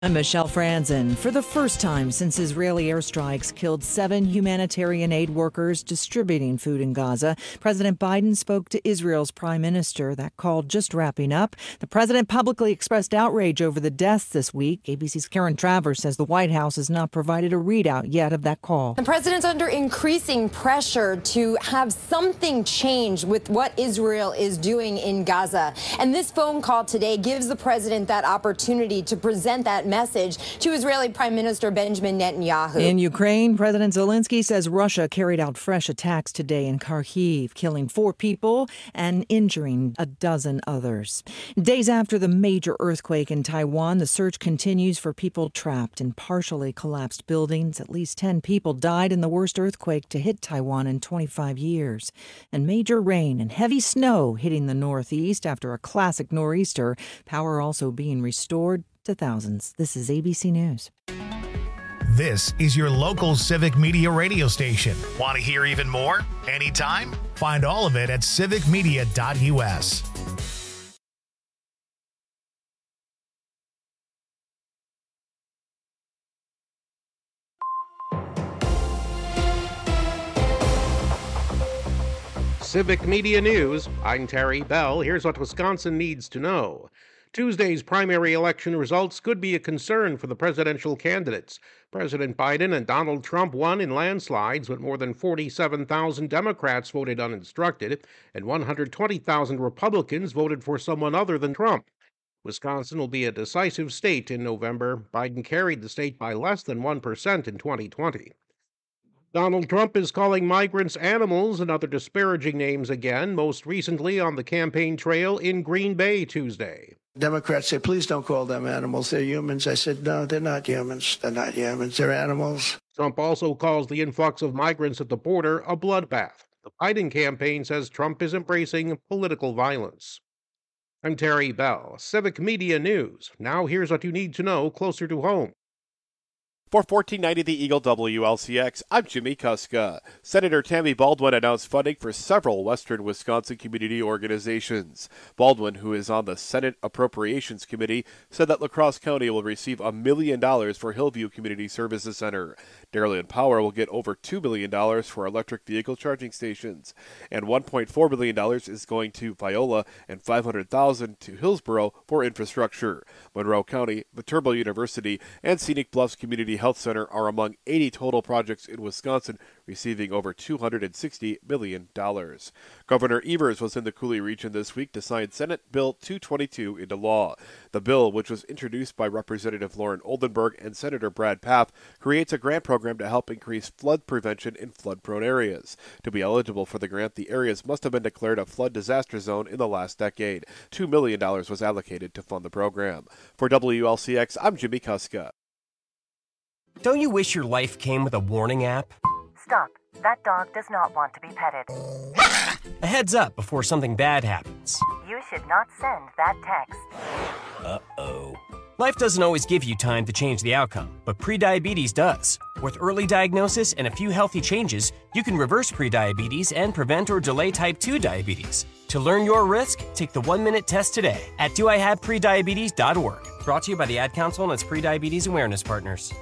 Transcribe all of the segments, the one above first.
I'm Michelle Franzen. For the first time since Israeli airstrikes killed 7 humanitarian aid workers distributing food in Gaza, President Biden spoke to Israel's prime minister. That call just wrapping up. The president publicly expressed outrage over the deaths this week. ABC's Karen Travers says the White House has not provided a readout yet of that call. The president's under increasing pressure to have something change with what Israel is doing in Gaza. And this phone call today gives the president that opportunity to present that message to Israeli Prime Minister Benjamin Netanyahu. In Ukraine, President Zelensky says Russia carried out fresh attacks today in Kharkiv, killing 4 people and injuring a dozen others. Days after the major earthquake in Taiwan, the search continues for people trapped in partially collapsed buildings. At least 10 people died in the worst earthquake to hit Taiwan in 25 years. And major rain and heavy snow hitting the northeast after a classic nor'easter. Power also being restored to thousands. This is ABC News. This is your local Civic Media radio station. Want to hear even more? Anytime? Find all of it at civicmedia.us. Civic Media News. I'm Terry Bell. Here's what Wisconsin needs to know. Tuesday's primary election results could be a concern for the presidential candidates. President Biden and Donald Trump won in landslides, but more than 47,000 Democrats voted uninstructed, and 120,000 Republicans voted for someone other than Trump. Wisconsin will be a decisive state in November. Biden carried the state by less than 1% in 2020. Donald Trump is calling migrants animals and other disparaging names again, most recently on the campaign trail in Green Bay Tuesday. Democrats say, please don't call them animals. They're humans. I said, no, they're not humans. They're not humans. They're animals. Trump also calls the influx of migrants at the border a bloodbath. The Biden campaign says Trump is embracing political violence. I'm Terry Bell, Civic Media News. Now here's what you need to know closer to home. For 1490 The Eagle WLCX, I'm Jimmy Kuska. Senator Tammy Baldwin announced funding for several western Wisconsin community organizations. Baldwin, who is on the Senate Appropriations Committee, said that La Crosse County will receive $1 million for Hillview Community Services Center. Darien Power will get over $2 million for electric vehicle charging stations. And $1.4 million is going to Viola and $500,000 to Hillsboro for infrastructure. Monroe County, Viterbo University, and Scenic Bluffs Community Health Center are among 80 total projects in Wisconsin receiving over $260 million. Governor Evers was in the Coulee region this week to sign Senate Bill 222 into law. The bill, which was introduced by Representative Lauren Oldenburg and Senator Brad Pfaff, creates a grant program to help increase flood prevention in flood-prone areas. To be eligible for the grant, the areas must have been declared a flood disaster zone in the last decade. $2 million was allocated to fund the program. For WLCX, I'm Jimmy Kuska. Don't you wish your life came with a warning app? Stop. That dog does not want to be petted. A heads up before something bad happens. You should not send that text. Uh-oh. Life doesn't always give you time to change the outcome, but prediabetes does. With early diagnosis and a few healthy changes, you can reverse prediabetes and prevent or delay type 2 diabetes. To learn your risk, take the 1-minute test today at doihaveprediabetes.org. Brought to you by the Ad Council and its prediabetes awareness partners.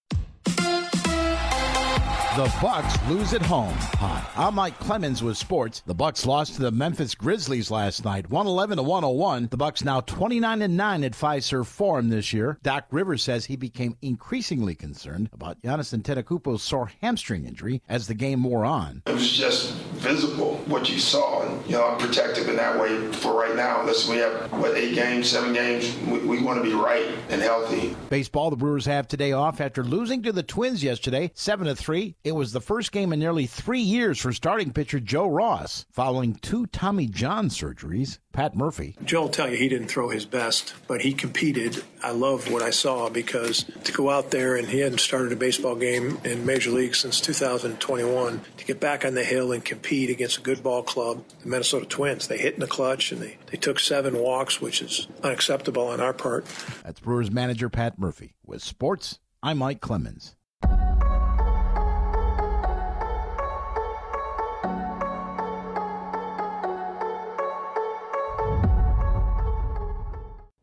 The Bucks lose at home. Hi, I'm Mike Clemens with sports. The Bucks lost to the Memphis Grizzlies last night, 111-101. The Bucks now 29-9 at Fiserv Forum this year. Doc Rivers says he became increasingly concerned about Giannis Antetokounmpo's sore hamstring injury as the game wore on. It was just visible what you saw, and I'm protective in that way for right now. Listen, we have 8 games, 7 games. We want to be right and healthy. Baseball, the Brewers have today off after losing to the Twins yesterday, 7-3. It was the first game in nearly 3 years for starting pitcher Joe Ross, following 2 Tommy John surgeries. Pat Murphy. Joe will tell you he didn't throw his best, but he competed. I love what I saw because to go out there, and he hadn't started a baseball game in Major League since 2021, to get back on the hill and compete against a good ball club, the Minnesota Twins. They hit in the clutch, and they took 7 walks, which is unacceptable on our part. That's Brewers manager Pat Murphy. With sports, I'm Mike Clemens.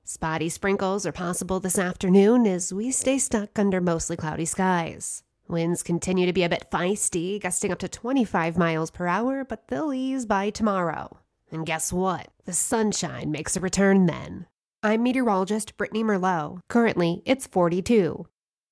Spotty sprinkles are possible this afternoon as we stay stuck under mostly cloudy skies. Winds continue to be a bit feisty, gusting up to 25 miles per hour, but they'll ease by tomorrow. And guess what? The sunshine makes a return then. I'm meteorologist Brittany Merlot. Currently, it's 42.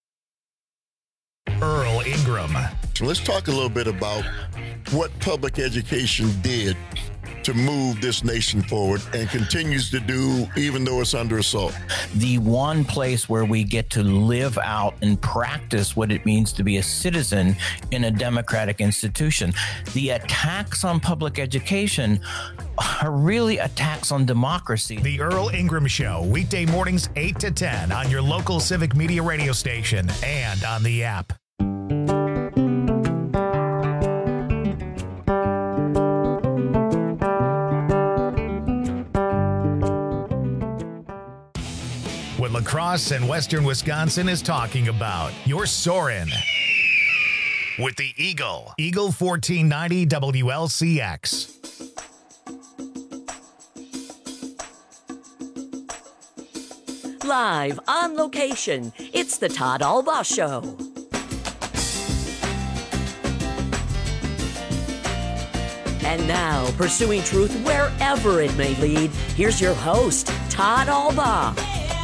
Earl Ingram. So let's talk a little bit about what public education did to move this nation forward and continues to do even though it's under assault. The one place where we get to live out and practice what it means to be a citizen in a democratic institution. The attacks on public education are really attacks on democracy. The Earl Ingram Show, weekday mornings 8 to 10 on your local Civic Media radio station and on the app. What La Crosse and Western Wisconsin is talking about. You're soaring with the Eagle. Eagle 1490 WLCX. Live on location, it's the Todd Albaugh Show. And now, pursuing truth wherever it may lead, here's your host, Todd Albaugh.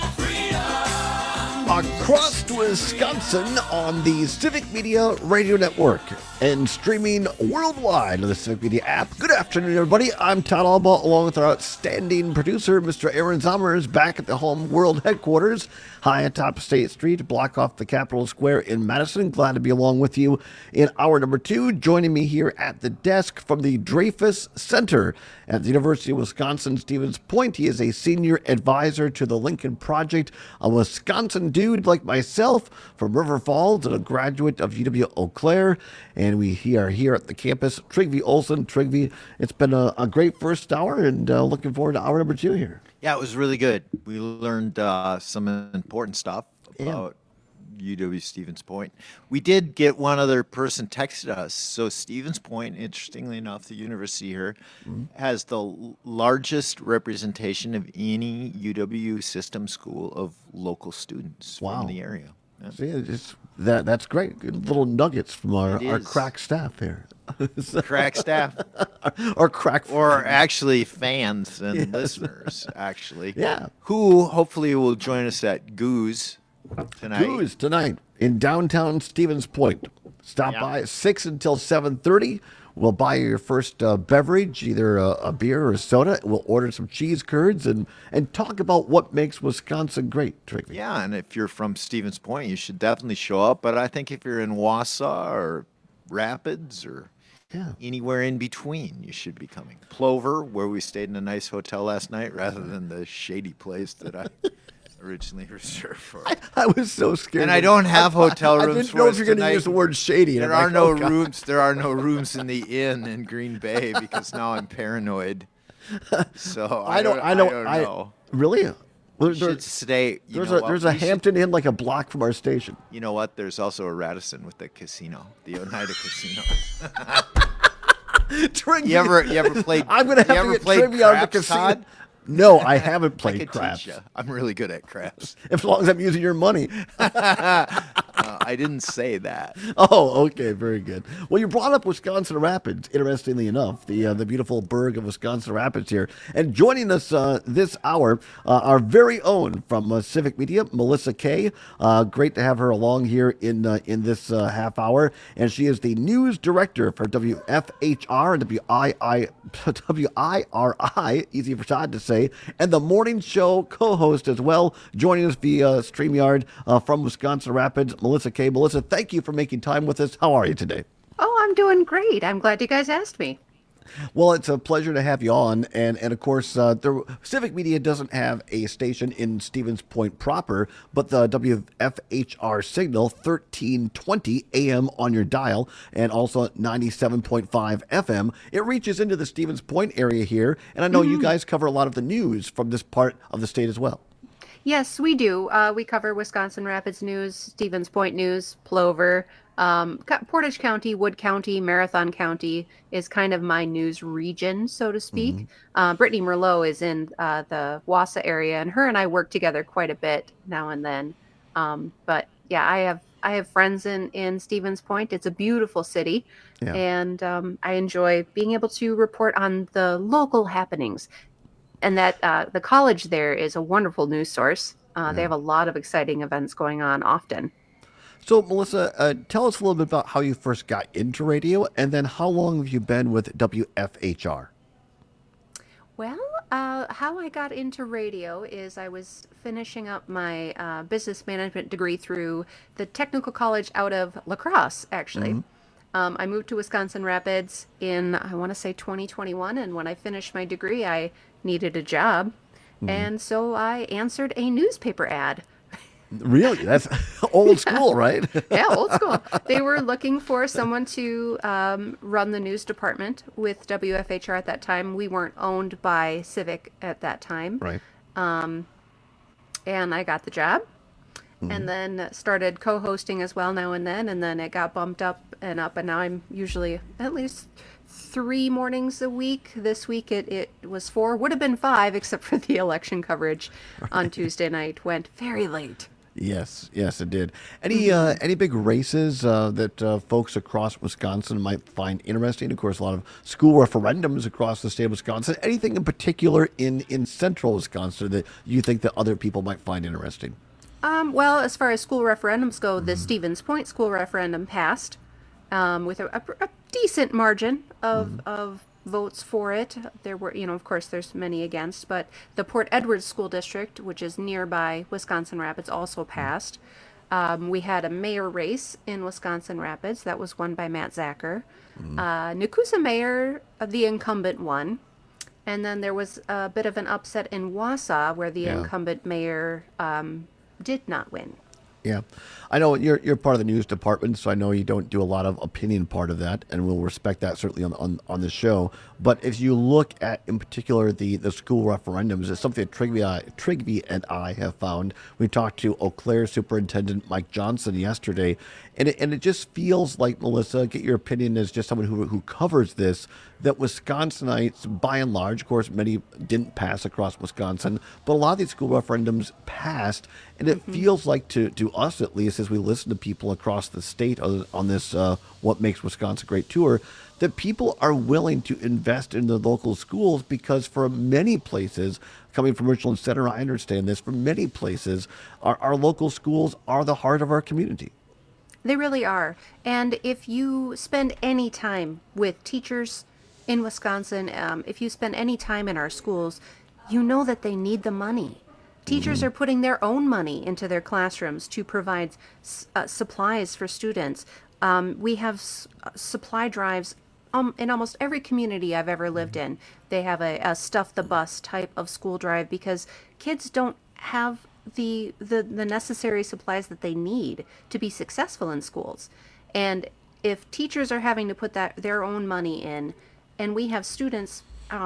Across Wisconsin on the Civic Media Radio Network and streaming worldwide on the Civic Media app. Good afternoon, everybody. I'm Todd Albaugh, along with our outstanding producer, Mr. Aaron Zommers, back at the Home World headquarters, high atop State Street, block off the Capitol Square in Madison. Glad to be along with you in hour number 2. Joining me here at the desk from the Dreyfus Center at the University of Wisconsin-Stevens Point. He is a senior advisor to the Lincoln Project, a Wisconsin dude like myself from River Falls and a graduate of UW-Eau Claire. And we are here at the campus. Trygve Olsen. Trygve, it's been a great first hour, and looking forward to hour number 2 here. Yeah, it was really good. We learned some important stuff about UW-Stevens Point. We did get one other person texted us. So Stevens Point, interestingly enough, the university here has the largest representation of any UW system school of local students from the area. Yeah. See, that's great. Good little nuggets from our crack staff here. Crack staff. Or actually fans and listeners, actually. Yeah. Who hopefully will join us at Goose tonight. Goose tonight in downtown Stevens Point. Stop by 6 until 7:30. We'll buy you your first beverage, either a beer or a soda. We'll order some cheese curds and talk about what makes Wisconsin great, Trygve. Yeah, and if you're from Stevens Point, you should definitely show up. But I think if you're in Wausau or Rapids or anywhere in between, you should be coming. Plover, where we stayed in a nice hotel last night, rather than the shady place that I originally reserved for. I was so scared. And I don't have hotel rooms. I didn't know if you're going to use the word shady. There are no rooms. There are no rooms in the inn in Green Bay because now I'm paranoid. So I don't know. Really? You should stay. There's a Hampton Inn like a block from our station. You know what? There's also a Radisson with the casino, the Oneida Casino. You ever played? I'm going to have to get trivia on the casino. Todd? No, I haven't played craps. I'm really good at craps. As long as I'm using your money. I didn't say that. Oh, okay, very good. Well, you brought up Wisconsin Rapids, interestingly enough, the beautiful burg of Wisconsin Rapids here. And joining us this hour, our very own from Civic Media, Melissa Kay. Great to have her along here in this half hour. And she is the news director for WFHR and WIRI, easy for Todd to say, and the morning show co-host as well, joining us via StreamYard from Wisconsin Rapids, Melissa Kay. Melissa, thank you for making time with us. How are you today? Oh, I'm doing great. I'm glad you guys asked me. Well, it's a pleasure to have you on. And of course, Civic Media doesn't have a station in Stevens Point proper, but the WFHR signal, 1320 AM on your dial, and also 97.5 FM. It reaches into the Stevens Point area here. And I know you guys cover a lot of the news from this part of the state as well. Yes, we do. We cover Wisconsin Rapids news, Stevens Point news, Plover. Portage County, Wood County, Marathon County is kind of my news region, so to speak. Brittany Merlot is in the Wausau area, and her and I work together quite a bit now and then. But yeah, I have friends in Stevens Point. It's a beautiful city, and I enjoy being able to report on the local happenings. And that the college there is a wonderful news source. They have a lot of exciting events going on often. So, Melissa, tell us a little bit about how you first got into radio, and then how long have you been with WFHR? Well, how I got into radio is I was finishing up my business management degree through the technical college out of La Crosse, actually. I moved to Wisconsin Rapids in, I want to say 2021, and when I finished my degree, I needed a job, and so I answered a newspaper ad. Really? That's old school, right? Yeah, old school. They were looking for someone to run the news department with WFHR at that time. We weren't owned by Civic at that time. Right. And I got the job and then started co-hosting as well now and then it got bumped up, and now I'm usually at least 3 mornings a week. This week it was 4, would have been 5, except for the election coverage on Tuesday night went very late. Yes, it did. Any big races that folks across Wisconsin might find interesting? Of course, a lot of school referendums across the state of Wisconsin. Anything in particular in central Wisconsin that you think that other people might find interesting? Well, as far as school referendums go, the Stevens Point school referendum passed with a decent margin of votes for it. There were, of course, there's many against, but the Port Edwards School District, which is nearby Wisconsin Rapids, also passed. We had a mayor race in Wisconsin Rapids that was won by Matt Zacher. Nakusa Mayor, the incumbent, won. And then there was a bit of an upset in Wausau where the incumbent mayor did not win. Yeah, I know you're part of the news department, so I know you don't do a lot of opinion part of that, and we'll respect that certainly on the show. But if you look at, in particular, the school referendums, it's something that Trigby and I have found. We talked to Eau Claire Superintendent Mike Johnson yesterday, and it just feels like, Melissa, get your opinion as just someone who covers this, that Wisconsinites, by and large, of course, many didn't pass across Wisconsin, but a lot of these school referendums passed, and it feels like to us, at least, as we listen to people across the state on this What Makes Wisconsin Great tour, that people are willing to invest in the local schools because for many places, coming from Richland Center, I understand this, for many places, our local schools are the heart of our community. They really are. And if you spend any time with teachers in Wisconsin, if you spend any time in our schools, you know that they need the money. Teachers are putting their own money into their classrooms to provide supplies for students. We have supply drives in almost every community I've ever lived in. They have a stuff the bus type of school drive because kids don't have the necessary supplies that they need to be successful in schools. And if teachers are having to put their own money in, and we have students,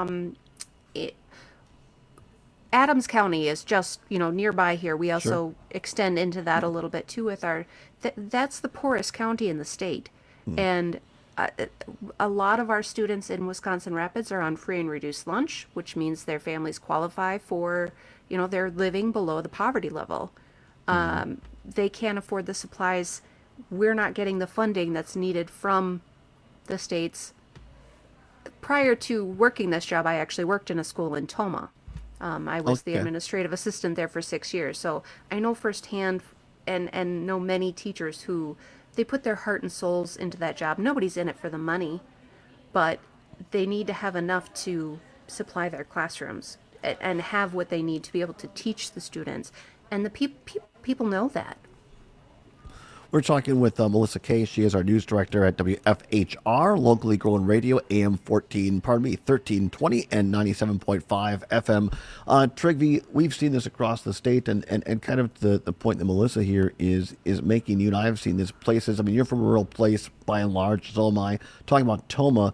Adams County is just, nearby here. We also extend into that a little bit too with our, that's the poorest county in the state. And a lot of our students in Wisconsin Rapids are on free and reduced lunch, which means their families qualify for, they're living below the poverty level. They can't afford the supplies. We're not getting the funding that's needed from the states. Prior to working this job, I actually worked in a school in Tomah. I was the administrative assistant there for 6 years. So I know firsthand and know many teachers who they put their heart and souls into that job. Nobody's in it for the money, but they need to have enough to supply their classrooms and have what they need to be able to teach the students. And the people know that. We're talking with Melissa Kay. She is our news director at WFHR, locally grown radio, AM 1320 and 97.5 FM. Trigby, we've seen this across the state, and kind of the point that Melissa here is making. You and I have seen this places. I mean, you're from a rural place by and large, so am I. Talking about Tomah,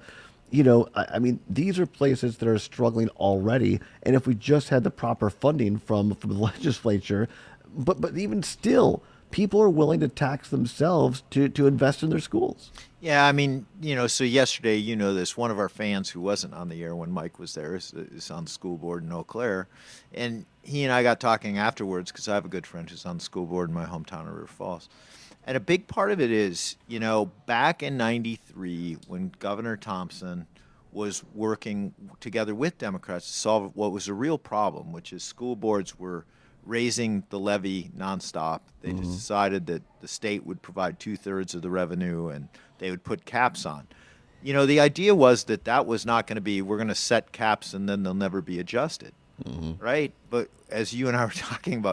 I mean, these are places that are struggling already. And if we just had the proper funding from the legislature, but even still, people are willing to tax themselves to invest in their schools. Yeah, I mean, so yesterday, this, one of our fans who wasn't on the air when Mike was there is on the school board in Eau Claire. And he and I got talking afterwards because I have a good friend who's on the school board in my hometown of River Falls. And a big part of it is, back in '93 when Governor Thompson was working together with Democrats to solve what was a real problem, which is school boards were raising the levy nonstop. They just decided that the state would provide 2/3 of the revenue and they would put caps on. The idea was that was not going to be, we're going to set caps and then they'll never be adjusted, right? But as you and I were talking about,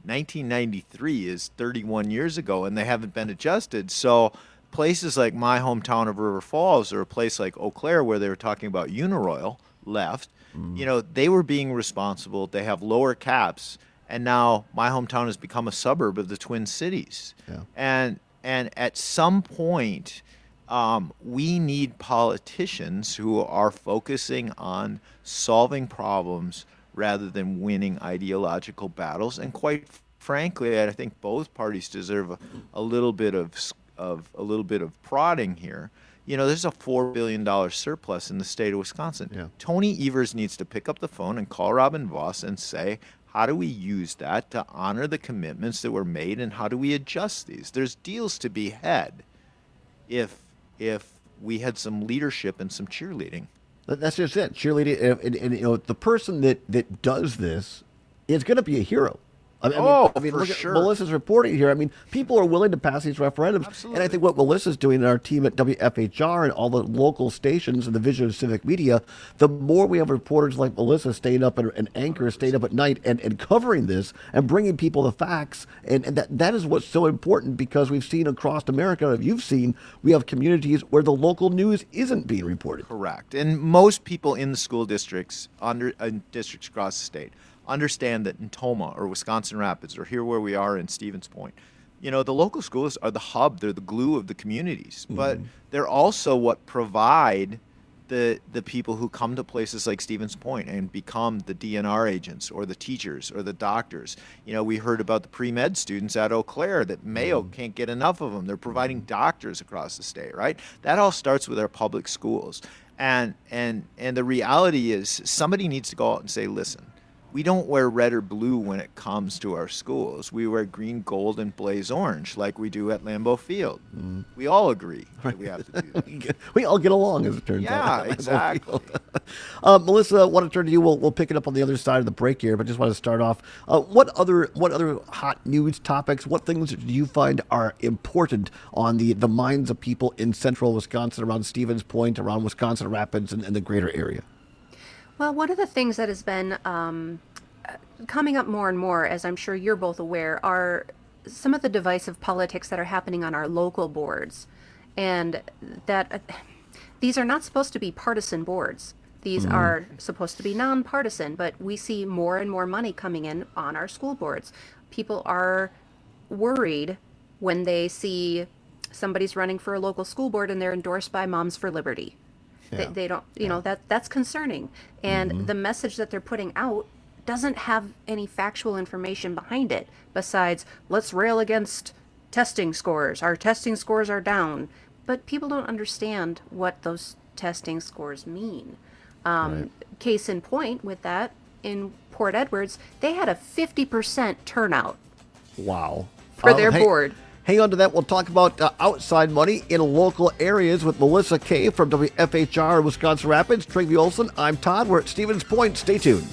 1993 is 31 years ago and they haven't been adjusted. So places like my hometown of River Falls or a place like Eau Claire where they were talking about Uniroyal left, they were being responsible. They have lower caps. And now my hometown has become a suburb of the Twin Cities. Yeah. And at some point, we need politicians who are focusing on solving problems rather than winning ideological battles. And quite frankly, I think both parties deserve a little bit of prodding here. There's a $4 billion surplus in the state of Wisconsin. Yeah. Tony Evers needs to pick up the phone and call Robin Voss and say, how do we use that to honor the commitments that were made, and how do we adjust these? There's deals to be had if we had some leadership and some cheerleading. That's just it, cheerleading. And the person that does this is going to be a hero. I mean, for look sure. at Melissa's reporting here. I mean, people are willing to pass these referendums. Absolutely. And I think what Melissa's doing and our team at WFHR and all the local stations and the Vision of Civic Media, the more we have reporters like Melissa staying up and anchors staying up at night and covering this and bringing people the facts. And that is what's so important, because we've seen across America, you've seen, we have communities where the local news isn't being reported. Correct. And most people in the school districts, districts across the state, understand that in Toma or Wisconsin Rapids or here where we are in Stevens Point, the local schools are the hub, they're the glue of the communities, but they're also what provide the people who come to places like Stevens Point and become the DNR agents or the teachers or the doctors. We heard about the pre-med students at Eau Claire that Mayo can't get enough of them. They're providing doctors across the state, right? That all starts with our public schools. And the reality is somebody needs to go out and say, listen, we don't wear red or blue when it comes to our schools. We wear green, gold, and blaze orange like we do at Lambeau Field. We all agree that we have to do that. We all get along, as it turns out. Yeah, exactly. Melissa, I want to turn to you. We'll pick it up on the other side of the break here, but just want to start off. What other hot news topics, what things do you find are important on the minds of people in central Wisconsin, around Stevens Point, around Wisconsin Rapids, and the greater area? Well, one of the things that has been coming up more and more, as I'm sure you're both aware, are some of the divisive politics that are happening on our local boards. And that these are not supposed to be partisan boards. These are supposed to be nonpartisan, but we see more and more money coming in on our school boards. People are worried when they see somebody's running for a local school board and they're endorsed by Moms for Liberty. Yeah. They don't, that's concerning. And the message that they're putting out doesn't have any factual information behind it besides, let's rail against testing scores. Our testing scores are down. But people don't understand what those testing scores mean. Right. Case in point with that, in Port Edwards, they had a 50% turnout. Wow. For their board. Hang on to that. We'll talk about outside money in local areas with Melissa Kay from WFHR Wisconsin Rapids. Trygve Olson, I'm Todd. We're at Stevens Point. Stay tuned.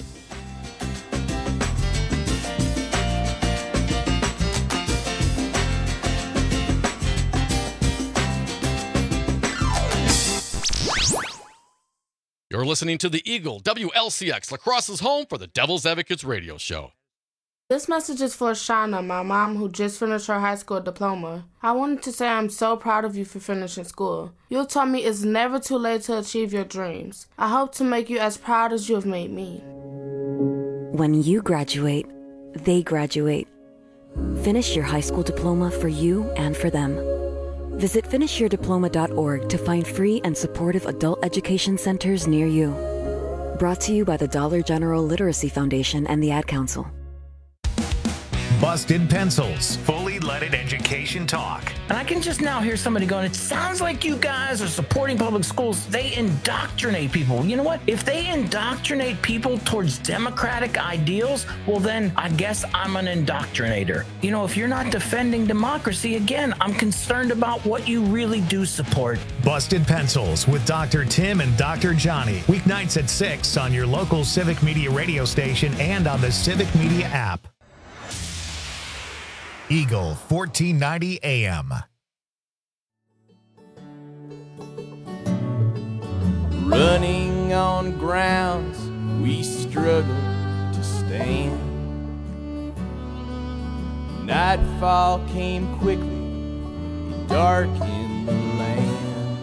You're listening to the Eagle, WLCX, La Crosse's home for the Devil's Advocates radio show. This message is for Shauna, my mom, who just finished her high school diploma. I wanted to say I'm so proud of you for finishing school. You taught me it's never too late to achieve your dreams. I hope to make you as proud as you have made me. When you graduate, they graduate. Finish your high school diploma for you and for them. Visit finishyourdiploma.org to find free and supportive adult education centers near you. Brought to you by the Dollar General Literacy Foundation and the Ad Council. Busted Pencils, fully leaded education talk. And I can just now hear somebody going, it sounds like you guys are supporting public schools. They indoctrinate people. You know what? If they indoctrinate people towards democratic ideals, well, then I guess I'm an indoctrinator. You know, if you're not defending democracy, again, I'm concerned about what you really do support. Busted Pencils with Dr. Tim and Dr. Johnny. Weeknights at 6 on your local Civic Media radio station and on the Civic Media app. Eagle 1490 AM. Running on grounds we struggle to stand. Nightfall came quickly, it darkened the land.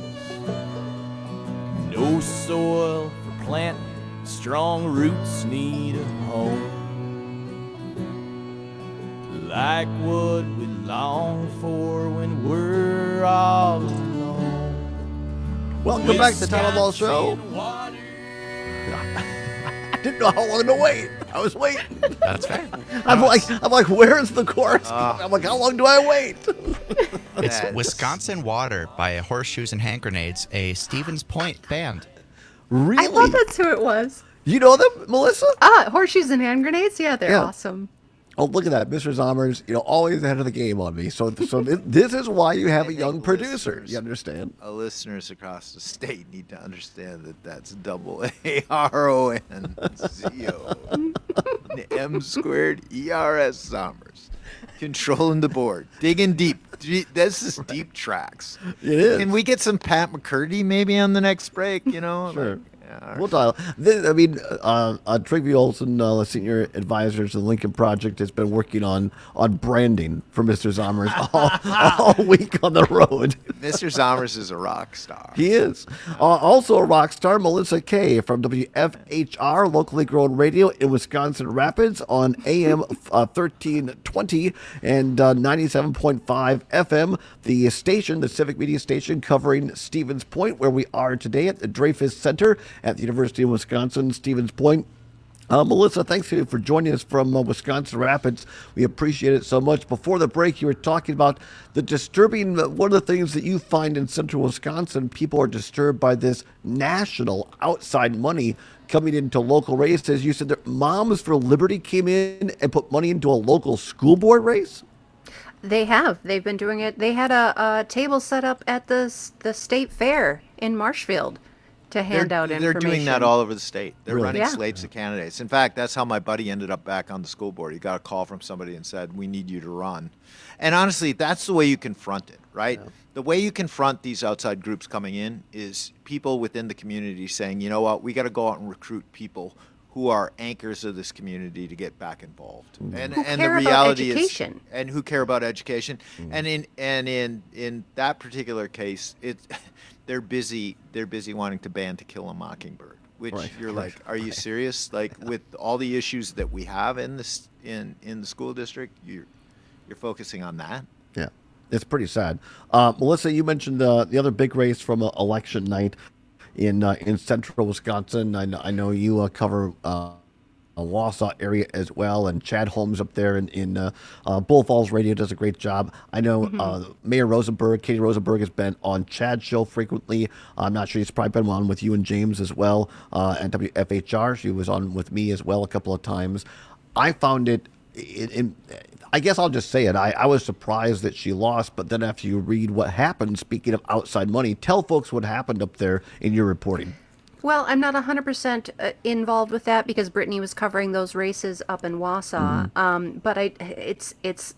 No soil for planting, strong roots need a home. Like what we long for when we're all alone. Welcome back to the Todd Ball Show. I didn't know how long to wait. I was waiting. That's fair. I'm like, where's the chorus? I'm like, how long do I wait? It's Wisconsin Water by Horseshoes and Hand Grenades, a Stevens Point band. Really? I thought that's who it was. You know them, Melissa? Horseshoes and Hand Grenades? Yeah, they're awesome. Oh, look at that. Mr. Zommers, always ahead of the game on me. So this is why you have a young producer. You understand? Listeners across the state need to understand that that's double ARONZO. M squared ERS Zommers. Controlling the board. Digging deep. This is deep tracks. It is. Can we get some Pat McCurdy maybe on the next break? Sure. We'll dial. Trygve Olsen, senior advisor to the Lincoln Project, has been working on branding for Mr. Zommers all week on the road. Mr. Zommers is a rock star. He is. Also a rock star, Melissa Kay from WFHR, locally grown radio in Wisconsin Rapids on AM 1320 and 97.5 FM. The station, the Civic Media station, covering Stevens Point, where we are today at the Dreyfus Center at the University of Wisconsin, Stevens Point. Melissa, thanks for joining us from Wisconsin Rapids. We appreciate it so much. Before the break, you were talking about the disturbing, one of the things that you find in central Wisconsin, people are disturbed by this national outside money coming into local races. You said that Moms for Liberty came in and put money into a local school board race? They have. They've been doing it. They had a table set up at the state fair in Marshfield to hand out information. They're doing that all over the state. They're running Yeah. slates of candidates. In fact, that's how my buddy ended up back on the school board. He got a call from somebody and said, we need you to run. And honestly, that's the way you confront it, right? Yeah. The way you confront these outside groups coming in is people within the community saying, you know what, we got to go out and recruit people who are anchors of this community to get back involved. And the reality is, and who care about education. And in that particular case, they're busy wanting to ban To Kill a Mockingbird, which you're like, are you serious? Like, with all the issues that we have in this in the school district, you're focusing on that? Yeah, it's pretty sad. Melissa, you mentioned the other big race from election night in central Wisconsin. I know you cover Wausau area as well, and Chad Holmes up there in Bull Falls Radio does a great job. I know Mayor Rosenberg, Katie Rosenberg, has been on Chad's show frequently. I'm not sure, he's probably been on with you and James as well at WFHR. She was on with me as well a couple of times. I found it, I guess I'll just say it, I was surprised that she lost, but then after you read what happened, speaking of outside money, tell folks what happened up there in your reporting. Well, I'm not 100% involved with that because Brittany was covering those races up in Wausau. But it's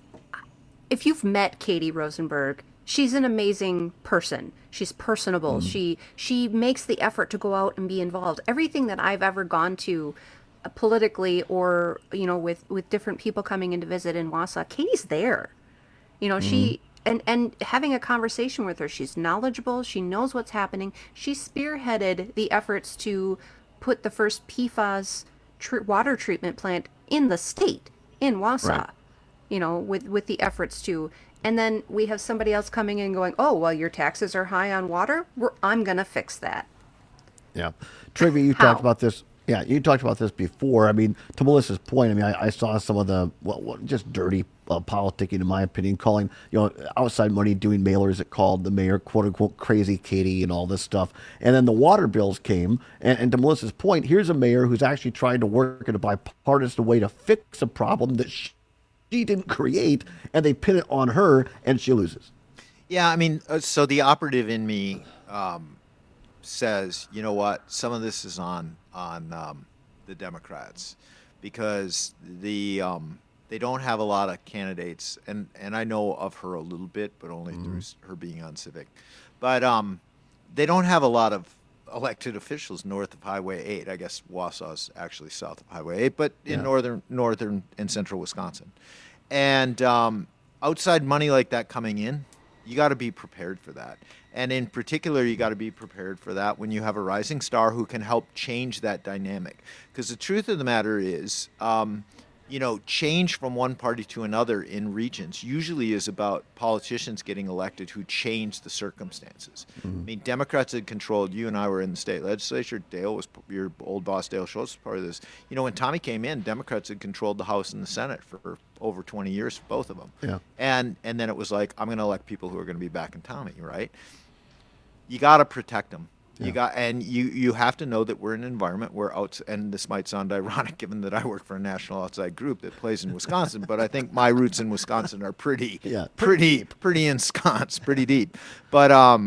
if you've met Katie Rosenberg, she's an amazing person. She's personable. She makes the effort to go out and be involved. Everything that I've ever gone to politically or with different people coming in to visit in Wausau, Katie's there. She. And having a conversation with her, she's knowledgeable, she knows what's happening. She spearheaded the efforts to put the first PFAS water treatment plant in the state, in Wausau. with the efforts to. And then we have somebody else coming in going, oh, well, your taxes are high on water. I'm going to fix that. Yeah. Trivia, you talked about this. Yeah, you talked about this before. I mean, to Melissa's point, I mean, I saw some of the just dirty politicking, in my opinion, calling, outside money doing mailers. It called the mayor, quote unquote, crazy Katie and all this stuff. And then the water bills came. And to Melissa's point, here's a mayor who's actually trying to work in a bipartisan way to fix a problem that she didn't create, and they pin it on her, and she loses. Yeah, I mean, so the operative in me says, you know what, some of this is on the Democrats, because they don't have a lot of candidates, and I know of her a little bit, but only through her being on Civic. But they don't have a lot of elected officials north of Highway 8. I guess Wausau's actually south of Highway 8, but in northern and central Wisconsin. And outside money like that coming in, you got to be prepared for that. And in particular, you got to be prepared for that when you have a rising star who can help change that dynamic. Because the truth of the matter is, change from one party to another in regions usually is about politicians getting elected who change the circumstances. I mean, Democrats had controlled, you and I were in the state legislature, Dale was, your old boss Dale Schultz was part of this. When Tommy came in, Democrats had controlled the House and the Senate for over 20 years, both of them. Yeah. And then it was like, I'm going to elect people who are going to be backing Tommy, right? You got to protect them. You have to know that we're in an environment where and this might sound ironic given that I work for a national outside group that plays in Wisconsin, but I think my roots in Wisconsin are pretty ensconced, pretty deep. But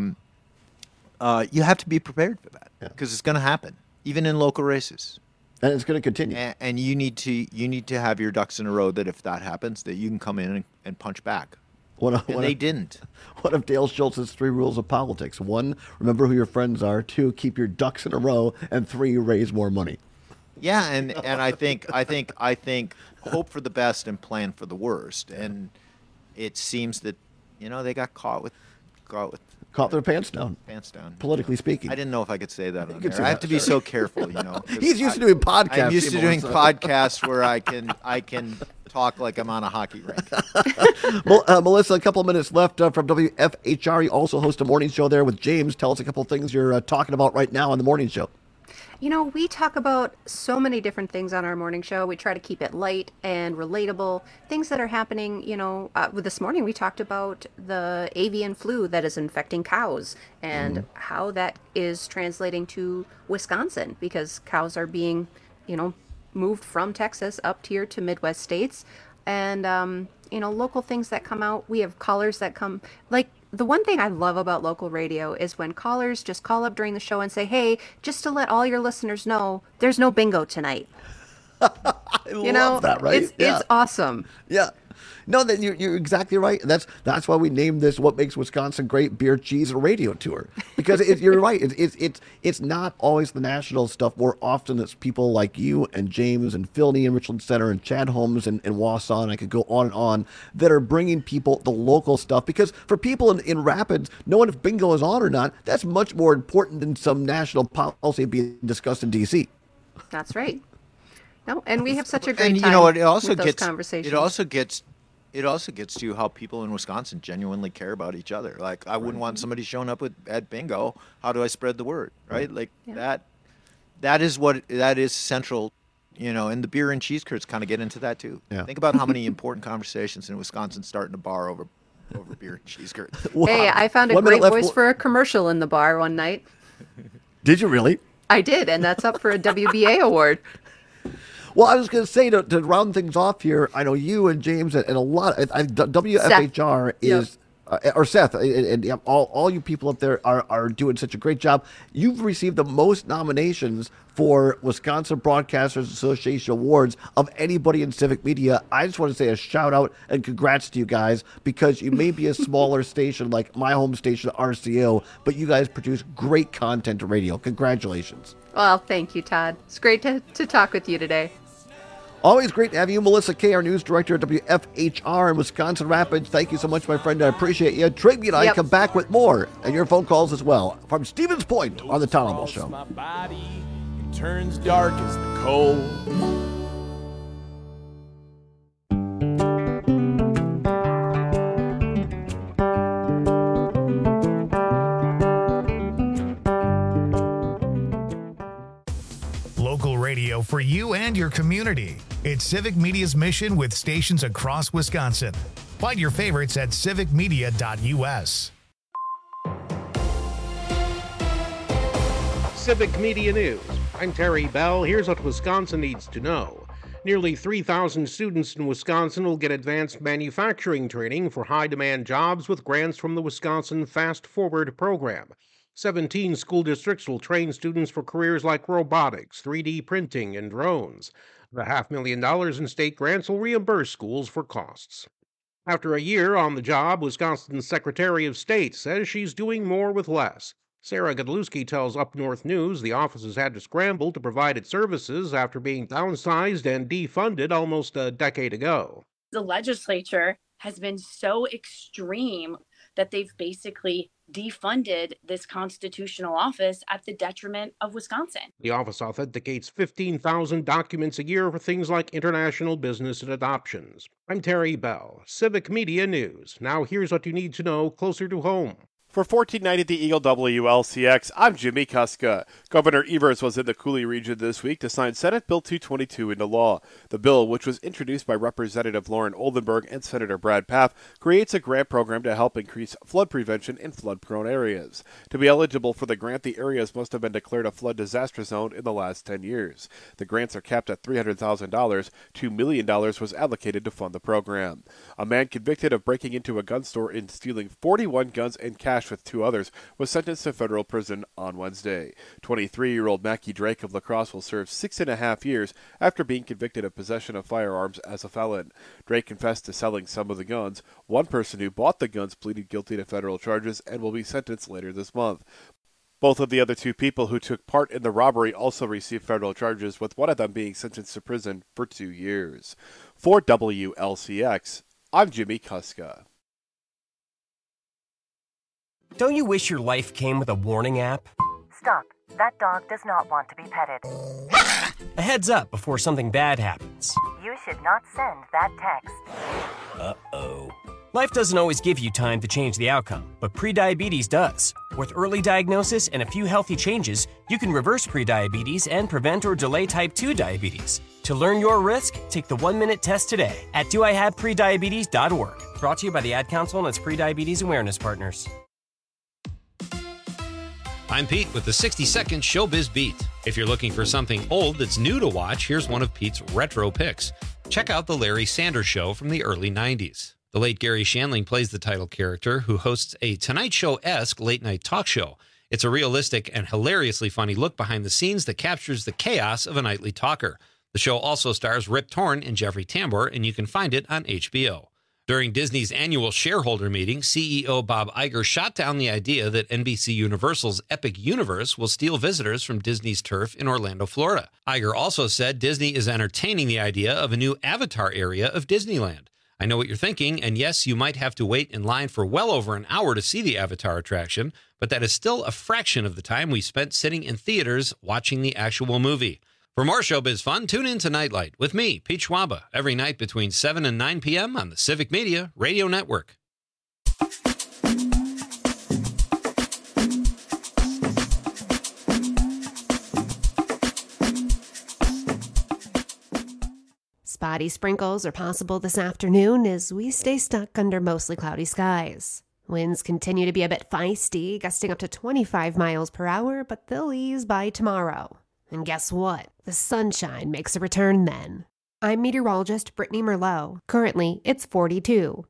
you have to be prepared for that because it's going to happen, even in local races. And it's going to continue. And you need to have your ducks in a row that if that happens, that you can come in and punch back. They didn't. One of Dale Schultz's 3 rules of politics: 1, remember who your friends are; 2, keep your ducks in a row; and 3, raise more money. Yeah, and I think hope for the best and plan for the worst. And it seems that they got caught with their pants down. Politically speaking. I didn't know if I could say that on there. I have to be so careful, He's used to doing podcasts. I'm used to doing podcasts where I can talk like I'm on a hockey rink. Melissa, a couple of minutes left from WFHR. You also host a morning show there with James. Tell us a couple of things you're talking about right now on the morning show. We talk about so many different things on our morning show. We try to keep it light and relatable. Things that are happening, this morning we talked about the avian flu that is infecting cows and how that is translating to Wisconsin, because cows are being, moved from Texas up here to Midwest states. And, local things that come out. We have callers that come, like, the one thing I love about local radio is when callers just call up during the show and say, hey, just to let all your listeners know, there's no bingo tonight. I love that, right? It's awesome. Yeah. No, then you're exactly right. That's why we named this "What Makes Wisconsin Great: Beer, Cheese, and Radio Tour." Because you're right. It's not always the national stuff. More often, it's people like you and James and Philney and Richland Center and Chad Holmes and Wausau, and I could go on that are bringing people the local stuff. Because for people in Rapids, knowing if bingo is on or not, that's much more important than some national policy being discussed in D.C. That's right. No, and we have such a great time with those conversations. It also gets to how people in Wisconsin genuinely care about each other. Like, I wouldn't want somebody showing up at bingo. How do I spread the word, right? Like that is central, and the beer and cheese curds kind of get into that too. Yeah. Think about how many important conversations in Wisconsin start in a bar over beer and cheese curds. Wow. Hey, I found a great voice for a commercial in the bar one night. Did you really? I did, and that's up for a WBA award. Well, I was going to say, to round things off here, I know you and James and a lot, WFHR Seth. is, or Seth, and all you people up there are doing such a great job. You've received the most nominations for Wisconsin Broadcasters Association Awards of anybody in civic media. I just want to say a shout out and congrats to you guys, because you may be a smaller station like my home station, RCO, but you guys produce great content to radio. Congratulations. Well, thank you, Todd. It's great to talk with you today. Always great to have you, Melissa Kay, our news director at WFHR in Wisconsin Rapids. Thank you so much, my friend. I appreciate you. Tribute, I come back with more, and your phone calls as well, from Stevens Point on the Todd Alba Show. My body turns dark as the cold. for you and your community. It's Civic Media's mission with stations across Wisconsin. Find your favorites at civicmedia.us. Civic Media News. I'm Terry Bell. Here's what Wisconsin needs to know. Nearly 3,000 students in Wisconsin will get advanced manufacturing training for high-demand jobs with grants from the Wisconsin Fast Forward program. 17 school districts will train students for careers like robotics, 3D printing, and drones. The $500,000 in state grants will reimburse schools for costs. After a year on the job, Wisconsin's Secretary of State says she's doing more with less. Sarah Godlewski tells Up North News the office has had to scramble to provide its services after being downsized and defunded almost a decade ago. The legislature has been so extreme that they've basically defunded this constitutional office at the detriment of Wisconsin. The office authenticates 15,000 documents a year for things like international business and adoptions. I'm Terry Bell, Civic Media News. Now here's what you need to know closer to home. For 1490 The Eagle WLCX, I'm Jimmy Kuska. Governor Evers was in the Cooley region this week to sign Senate Bill 222 into law. The bill, which was introduced by Representative Lauren Oldenburg and Senator Brad Pfaff, creates a grant program to help increase flood prevention in flood-prone areas. To be eligible for the grant, the areas must have been declared a flood disaster zone in the last 10 years. The grants are capped at $300,000. $2 million was allocated to fund the program. A man convicted of breaking into a gun store and stealing 41 guns and cash with 2 others was sentenced to federal prison on Wednesday. 23-year-old Mackie Drake of La Crosse will serve 6.5 years after being convicted of possession of firearms as a felon. Drake confessed to selling some of the guns. One person who bought the guns pleaded guilty to federal charges and will be sentenced later this month. Both of the other 2 people who took part in the robbery also received federal charges, with one of them being sentenced to prison for 2 years. For WLCX, I'm Jimmy Kuska. Don't you wish your life came with a warning app? Stop. That dog does not want to be petted. A heads up before something bad happens. You should not send that text. Uh-oh. Life doesn't always give you time to change the outcome, but prediabetes does. With early diagnosis and a few healthy changes, you can reverse prediabetes and prevent or delay type 2 diabetes. To learn your risk, take the 1-minute test today at doihaveprediabetes.org. Brought to you by the Ad Council and its prediabetes awareness partners. I'm Pete with the 60-second Showbiz Beat. If you're looking for something old that's new to watch, here's one of Pete's retro picks. Check out The Larry Sanders Show from the early 90s. The late Gary Shandling plays the title character, who hosts a Tonight Show-esque late-night talk show. It's a realistic and hilariously funny look behind the scenes that captures the chaos of a nightly talker. The show also stars Rip Torn and Jeffrey Tambor, and you can find it on HBO. During Disney's annual shareholder meeting, CEO Bob Iger shot down the idea that NBC Universal's Epic Universe will steal visitors from Disney's turf in Orlando, Florida. Iger also said Disney is entertaining the idea of a new Avatar area of Disneyland. I know what you're thinking, and yes, you might have to wait in line for well over an hour to see the Avatar attraction, but that is still a fraction of the time we spent sitting in theaters watching the actual movie. For more showbiz fun, tune in to Nightlight with me, Pete Schwaba, every night between 7 and 9 p.m. on the Civic Media Radio Network. Spotty sprinkles are possible this afternoon as we stay stuck under mostly cloudy skies. Winds continue to be a bit feisty, gusting up to 25 miles per hour, but they'll ease by tomorrow. And guess what? The sunshine makes a return then. I'm meteorologist Brittany Merlot. Currently, it's 42.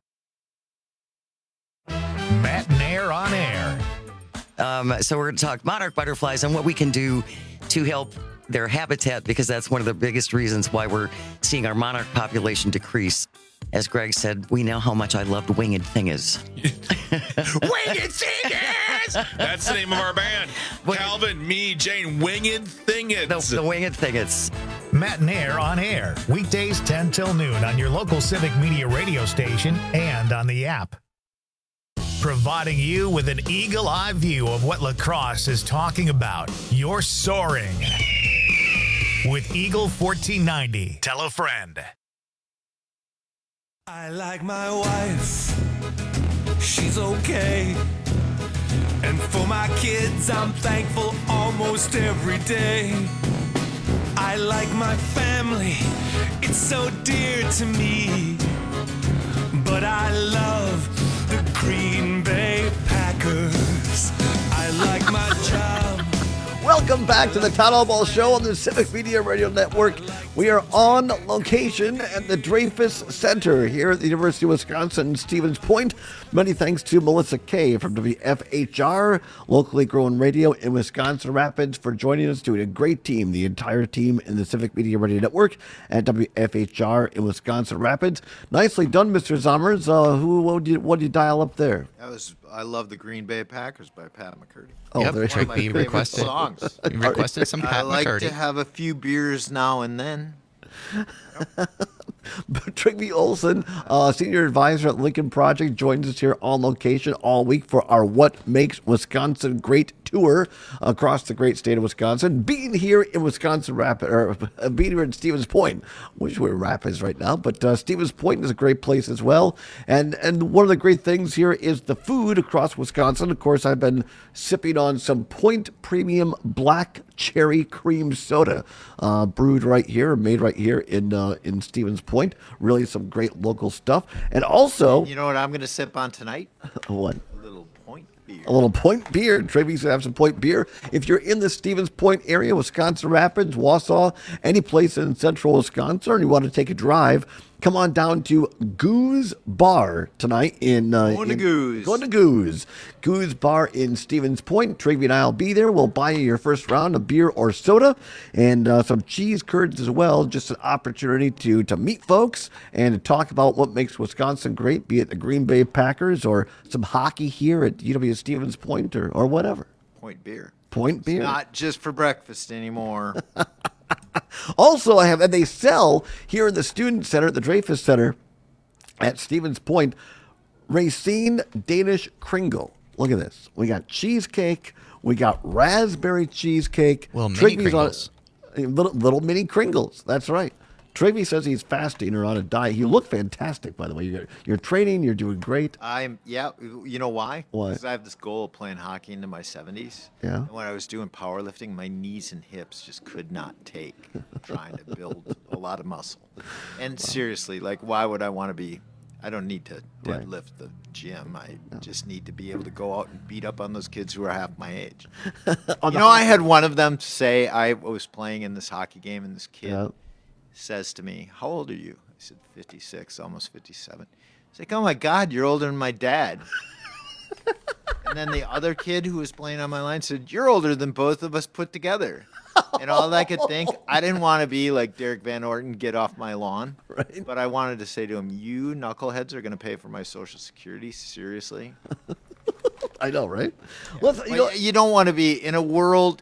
Matt Nair on air. So we're going to talk monarch butterflies and what we can do to help their habitat, because that's one of the biggest reasons why we're seeing our monarch population decrease. As Greg said, we know how much I loved Winged Thingers. Winged Thingers! That's the name of our band. Calvin, me, Jane, Winged Thingers. The Winged Thingers. Matt Nair on air. Weekdays 10 till noon on your local Civic Media radio station and on the app. Providing you with an eagle-eye view of what La Crosse is talking about. You're soaring. With Eagle 1490. Tell a friend. I like my wife, she's okay. And for my kids, I'm thankful almost every day. I like my family, it's so dear to me. But I love the Green Bay Packers. I like my job. Welcome back to the Town Hall Ball Show on the Civic Media Radio Network. We are on location at the Dreyfus Center here at the University of Wisconsin, Stevens Point. Many thanks to Melissa Kay from WFHR, locally grown radio in Wisconsin Rapids, for joining us, doing a great team, the entire team in the Civic Media Radio Network at WFHR in Wisconsin Rapids. Nicely done, Mr. Zommers. What did you dial up there? I love the Green Bay Packers by Pat McCurdy. Oh, yep, there Trick, you requested songs. You requested some Pat I like McCurdy. to have a few beers now and then. Trygve Olson, Senior Advisor at Lincoln Project, joins us here on location all week for our What Makes Wisconsin Great tour across the great state of Wisconsin. Being here in Wisconsin Rapids, or being here in Stevens Point, which we're in Rapids right now, but Stevens Point is a great place as well. And one of the great things here is the food across Wisconsin. Of course, I've been sipping on some Point Premium Black Cherry Cream Soda, brewed right here, made right here in Stevens Point. Really some great local stuff. And also, You know what I'm going to sip on tonight? What? A little Point beer. A little Point beer. Trey's going to have some Point beer. If you're in the Stevens Point area, Wisconsin Rapids, Wausau, any place in central Wisconsin, and you want to take a drive, come on down to Goose Bar tonight Going to Goose. Going to Goose. Goose Bar in Stevens Point. Trevy and I will be there. We'll buy you your first round of beer or soda and some cheese curds as well. Just an opportunity to meet folks and to talk about what makes Wisconsin great, be it the Green Bay Packers or some hockey here at UW Stevens Point or whatever. Point beer. Point beer. It's not just for breakfast anymore. Also, and they sell here in the Student Center, at the Dreyfus Center at Stevens Point, Racine Danish Kringle. Look at this. We got cheesecake. We got raspberry cheesecake. Well, mini Kringles. Little mini Kringles. That's right. Trevy says he's fasting or on a diet. You look fantastic, by the way. You're training. You're doing great. You know why? Why? Because I have this goal of playing hockey into my 70s. Yeah. And when I was doing powerlifting, my knees and hips just could not take trying to build a lot of muscle. And seriously, like, why would I want to be? I don't need to deadlift the gym. I just need to be able to go out and beat up on those kids who are half my age. I had one of them say, I was playing in this hockey game, and this kid says to me, "How old are you?" I said, 56, almost 57. He's like, "Oh my God, you're older than my dad." And then the other kid who was playing on my line said, "You're older than both of us put together." And all I could think, I didn't want to be like Derek Van Orton, get off my lawn. Right. But I wanted to say to him, "You knuckleheads are going to pay for my Social Security? Seriously?" I know, right? Yeah. You don't want to be in a world.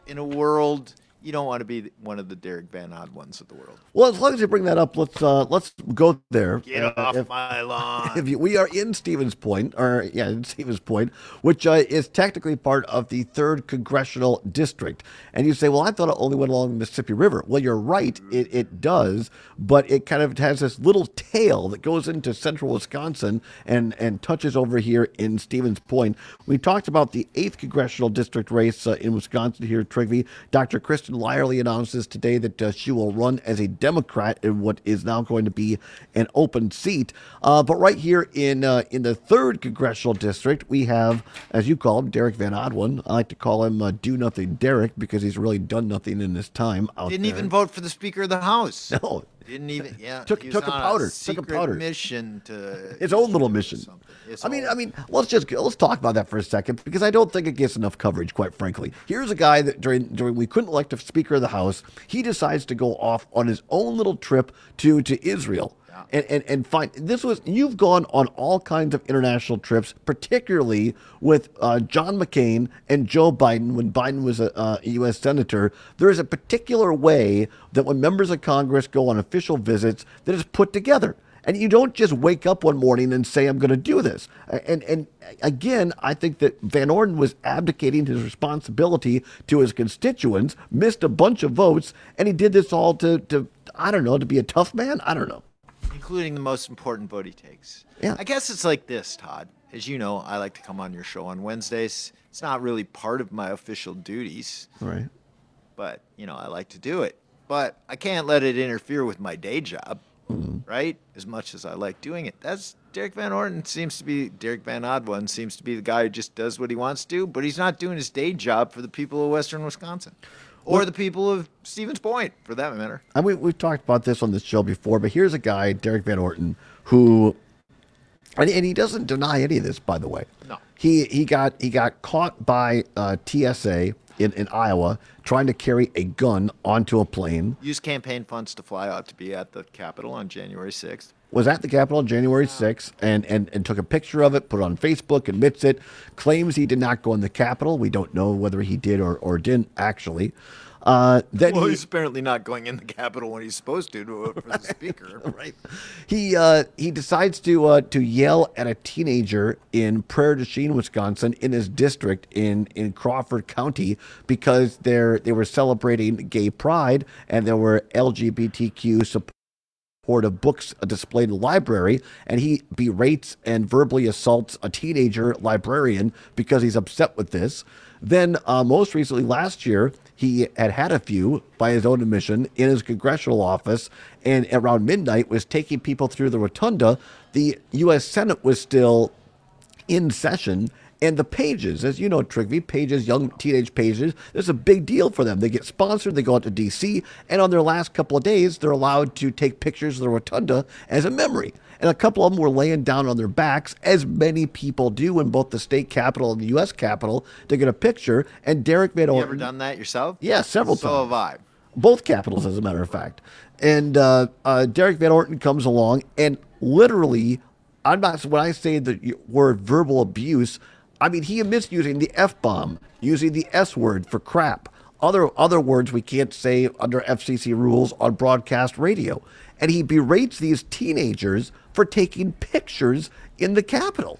You don't want to be one of the Derek Van Odd ones of the world. Well, as long as you bring that up, let's go there. Get off my lawn. We are in Stevens Point, in Stevens Point, which is technically part of the 3rd Congressional District. And you say, well, I thought it only went along the Mississippi River. Well, you're right, it does, but it kind of has this little tail that goes into central Wisconsin and touches over here in Stevens Point. We talked about the 8th Congressional District race in Wisconsin here at Trigby. Dr. Kristen Lyerly announces today that she will run as a Democrat in what is now going to be an open seat. But right here in the 3rd Congressional District, we have, as you call him, Derek Van Oddone. I like to call him Do Nothing Derek because he's really done nothing in his time out Didn't there. even vote for the Speaker of the House. No. Didn't even, Took he a was on powder. secret Took a powder. mission to His own little mission. I mean, let's talk about that for a second because I don't think it gets enough coverage, quite frankly. Here's a guy that during we couldn't elect a Speaker of the House. He decides to go off on his own little trip to Israel. And find you've gone on all kinds of international trips, particularly with John McCain and Joe Biden when Biden was a U.S. Senator. There is a particular way that when members of Congress go on official visits that is put together. And you don't just wake up one morning and say, I'm going to do this. And again, I think that Van Orden was abdicating his responsibility to his constituents, missed a bunch of votes, and he did this all to be a tough man? I don't know. Including the most important vote he takes. Yeah. I guess it's like this, Todd. As you know, I like to come on your show on Wednesdays. It's not really part of my official duties. Right. But, I like to do it. but I can't let it interfere with my day job, right? As much as I like doing it. That's Derek Van Orden Derek Van Oddone seems to be the guy who just does what he wants to, but he's not doing his day job for the people of Western Wisconsin. Or the people of Stevens Point, for that matter. And we've talked about this on this show before, but here's a guy, Derek Van Orden, who, and he doesn't deny any of this, by the way. No. He got caught by TSA in Iowa trying to carry a gun onto a plane. Used campaign funds to fly out to be at the Capitol on January 6th. Was at the Capitol on January 6th and took a picture of it, put it on Facebook, admits it, claims he did not go in the Capitol. We don't know whether he did or didn't actually. He's apparently not going in the Capitol when he's supposed to vote for the speaker. Right. He decides to yell at a teenager in Prairie du Chien, Wisconsin, in his district in Crawford County because they were celebrating gay pride and there were LGBTQ supportive books displayed in the library, and he berates and verbally assaults a teenager librarian because he's upset with this. Then most recently last year, he had a few, by his own admission, in his congressional office, and around midnight was taking people through the rotunda. The U.S. Senate was still in session, and the pages, as you know, Trygve, pages, young teenage pages, there's a big deal for them. They get sponsored, they go out to D.C., and on their last couple of days, they're allowed to take pictures of the rotunda as a memory. And a couple of them were laying down on their backs, as many people do in both the state capitol and the U.S. Capitol, to get a picture. And Derek Van Orden... You ever done that yourself? Yeah, several times. So have I. Both capitals, as a matter of fact. And Derek Van Orden comes along, and literally, when I say the word verbal abuse, I mean, he admits using the F-bomb, using the S-word for crap. Other words we can't say under FCC rules on broadcast radio. And he berates these teenagers for taking pictures in the Capitol.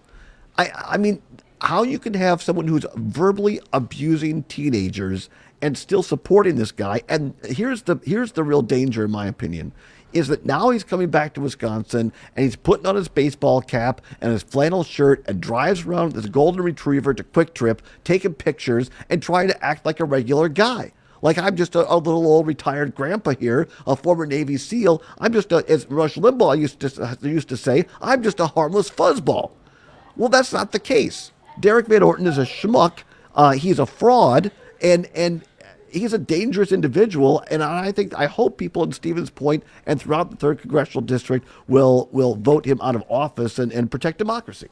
I mean, how you can have someone who's verbally abusing teenagers and still supporting this guy. And here's the real danger, in my opinion, is that now he's coming back to Wisconsin and he's putting on his baseball cap and his flannel shirt and drives around with his golden retriever to Quick Trip, taking pictures and trying to act like a regular guy. Like I'm just a little old retired grandpa here, a former Navy SEAL. I'm just as Rush Limbaugh used to say, I'm just a harmless fuzzball. Well, that's not the case. Derek Van Orden is a schmuck. He's a fraud, and he's a dangerous individual. And I hope people in Stevens Point and throughout the 3rd Congressional District will vote him out of office and protect democracy.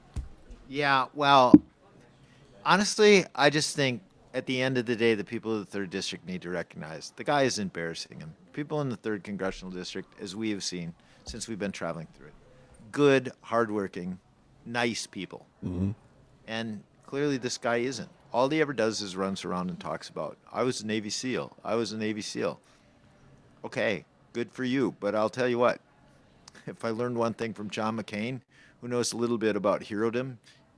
Yeah, well, honestly, I just think at the end of the day, the people of the 3rd District need to recognize the guy is embarrassing him. People in the 3rd Congressional District, as we have seen since we've been traveling through it, good, hardworking, nice people. Mm-hmm. And clearly this guy isn't. All he ever does is runs around and talks about, I was a Navy SEAL. I was a Navy SEAL. Okay, good for you. But I'll tell you what, if I learned one thing from John McCain, who knows a little bit about herodom,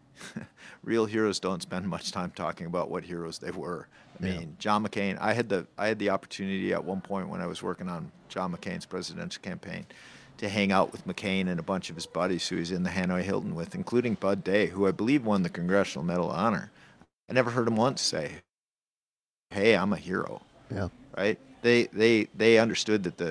real heroes don't spend much time talking about what heroes they were. I mean, John McCain, I had the opportunity at one point when I was working on John McCain's presidential campaign to hang out with McCain and a bunch of his buddies who he's in the Hanoi Hilton with, including Bud Day, who I believe won the Congressional Medal of Honor. I never heard him once say, hey, I'm a hero. Yeah. Right? They understood that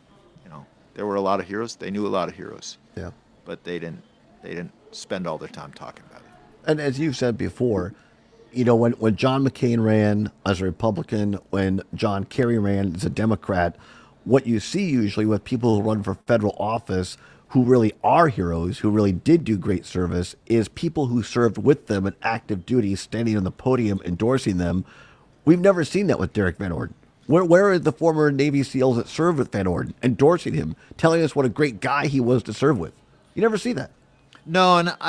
there were a lot of heroes. They knew a lot of heroes. Yeah. But they didn't spend all their time talking about it. And as you've said before, when John McCain ran as a Republican, when John Kerry ran as a Democrat, what you see usually with people who run for federal office who really are heroes, who really did do great service, is people who served with them in active duty, standing on the podium, endorsing them. We've never seen that with Derek Van Orden. Where are the former Navy SEALs that served with Van Orden, endorsing him, telling us what a great guy he was to serve with? You never see that. No, and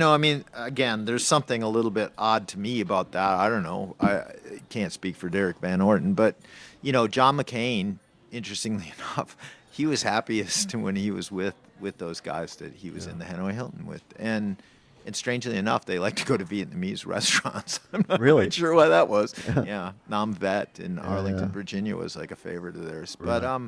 again, there's something a little bit odd to me about that. I don't know. I can't speak for Derek Van Orden, but John McCain, interestingly enough, he was happiest when he was with those guys that he was in the Hanoi Hilton with, and strangely enough, they like to go to Vietnamese restaurants. I'm not really quite sure why that was. Yeah, Nam Vet in Arlington, Virginia was like a favorite of theirs. Right. But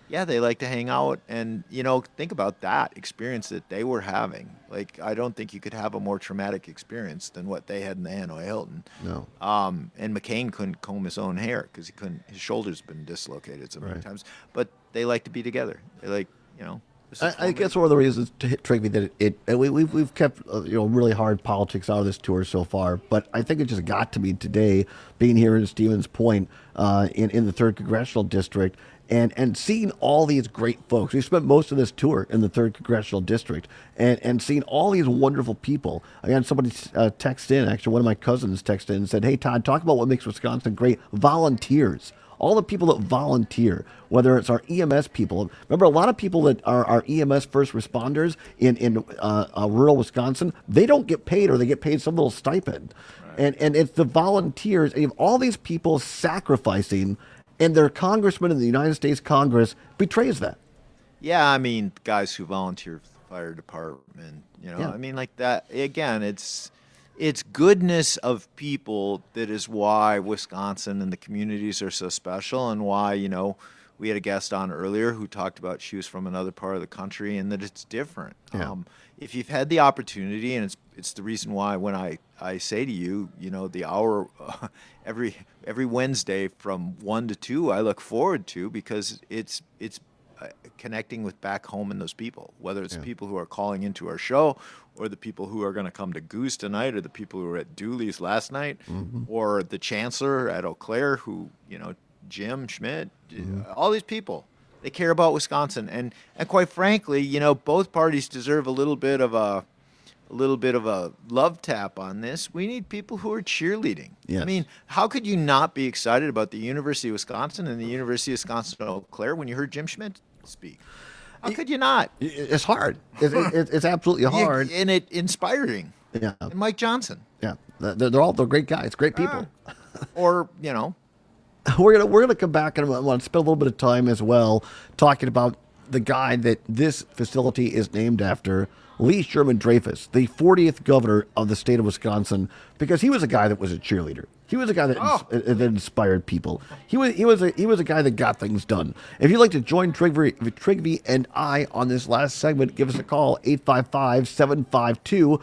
Yeah, they like to hang out, and think about that experience that they were having. Like, I don't think you could have a more traumatic experience than what they had in the Hanoi Hilton. No. And McCain couldn't comb his own hair because he couldn't. His shoulders been dislocated so many times. But they like to be together. They like, I guess one of the reasons to hit Trigby that we've kept really hard politics out of this tour so far, but I think it just got to me today, being here in Stevens Point, in the 3rd Congressional District. And seeing all these great folks. We spent most of this tour in the 3rd Congressional District and seeing all these wonderful people. I had somebody text in, actually one of my cousins texted in and said, "Hey, Todd, talk about what makes Wisconsin great. Volunteers. All the people that volunteer, whether it's our EMS people. Remember, a lot of people that are our EMS first responders in rural Wisconsin, they don't get paid, or they get paid some little stipend. Right. And it's the volunteers. And you have all these people sacrificing, and their congressman in the United States Congress betrays that. Yeah, I mean, guys who volunteer for the fire department, Yeah. I mean, like that. Again, it's goodness of people that is why Wisconsin and the communities are so special, and why, we had a guest on earlier who talked about she was from another part of the country and that it's different. Yeah. If you've had the opportunity, and it's the reason why when I say to you, the hour every Wednesday from 1 to 2, I look forward to, because it's connecting with back home and those people, whether it's people who are calling into our show, or the people who are going to come to Goose tonight, or the people who were at Dooley's last night, or the chancellor at Eau Claire, who, Jim Schmidt, all these people, they care about Wisconsin. And quite frankly, both parties deserve a little bit of a love tap on this. We need people who are cheerleading. Yes. I mean, how could you not be excited about the University of Wisconsin and the University of Wisconsin Eau Claire when you heard Jim Schmidt speak? How could you not? It's hard. It's absolutely hard. And it's inspiring. Yeah. And Mike Johnson. Yeah. They're great guys, great people. Or, We're gonna come back, and I want to spend a little bit of time as well talking about the guy that this facility is named after, Lee Sherman Dreyfus, the 40th governor of the state of Wisconsin, because he was a guy that was a cheerleader. He was a guy that inspired people. He was a guy that got things done. If you'd like to join Trigby and I on this last segment, give us a call, 855-752-4842,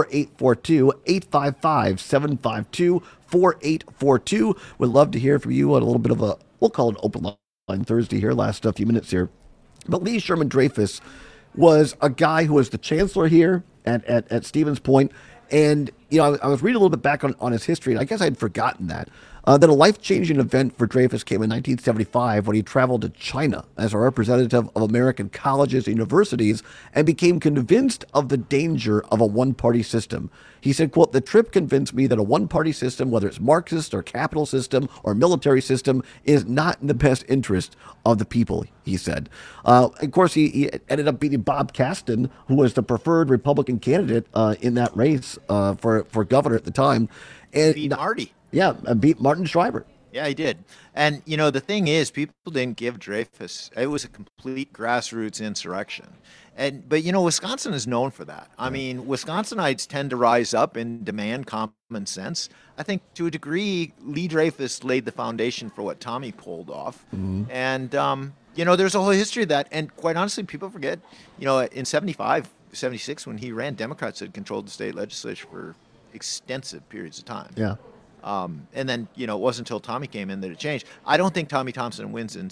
855-752-4842. We'd love to hear from you on a little bit of we'll call it open line Thursday here, last few minutes here. But Lee Sherman Dreyfus was a guy who was the chancellor here at Stevens Point. And, I was reading a little bit back on his history, and I guess I'd forgotten that. Then a life-changing event for Dreyfus came in 1975 when he traveled to China as a representative of American colleges and universities and became convinced of the danger of a one-party system. He said, quote, "The trip convinced me that a one-party system, whether it's Marxist or capital system or military system, is not in the best interest of the people," he said. Of course, he ended up beating Bob Caston, who was the preferred Republican candidate in that race for governor at the time. And beat Marty. Yeah, beat Martin Schreiber. Yeah, he did. And, the thing is, people didn't give Dreyfus, it was a complete grassroots insurrection. But Wisconsin is known for that. I mean, Wisconsinites tend to rise up and demand common sense. I think to a degree, Lee Dreyfus laid the foundation for what Tommy pulled off. Mm-hmm. And, there's a whole history of that. And quite honestly, people forget, in 75, 76, when he ran, Democrats had controlled the state legislature for extensive periods of time. Yeah. And then, it wasn't until Tommy came in that it changed. I don't think Tommy Thompson wins in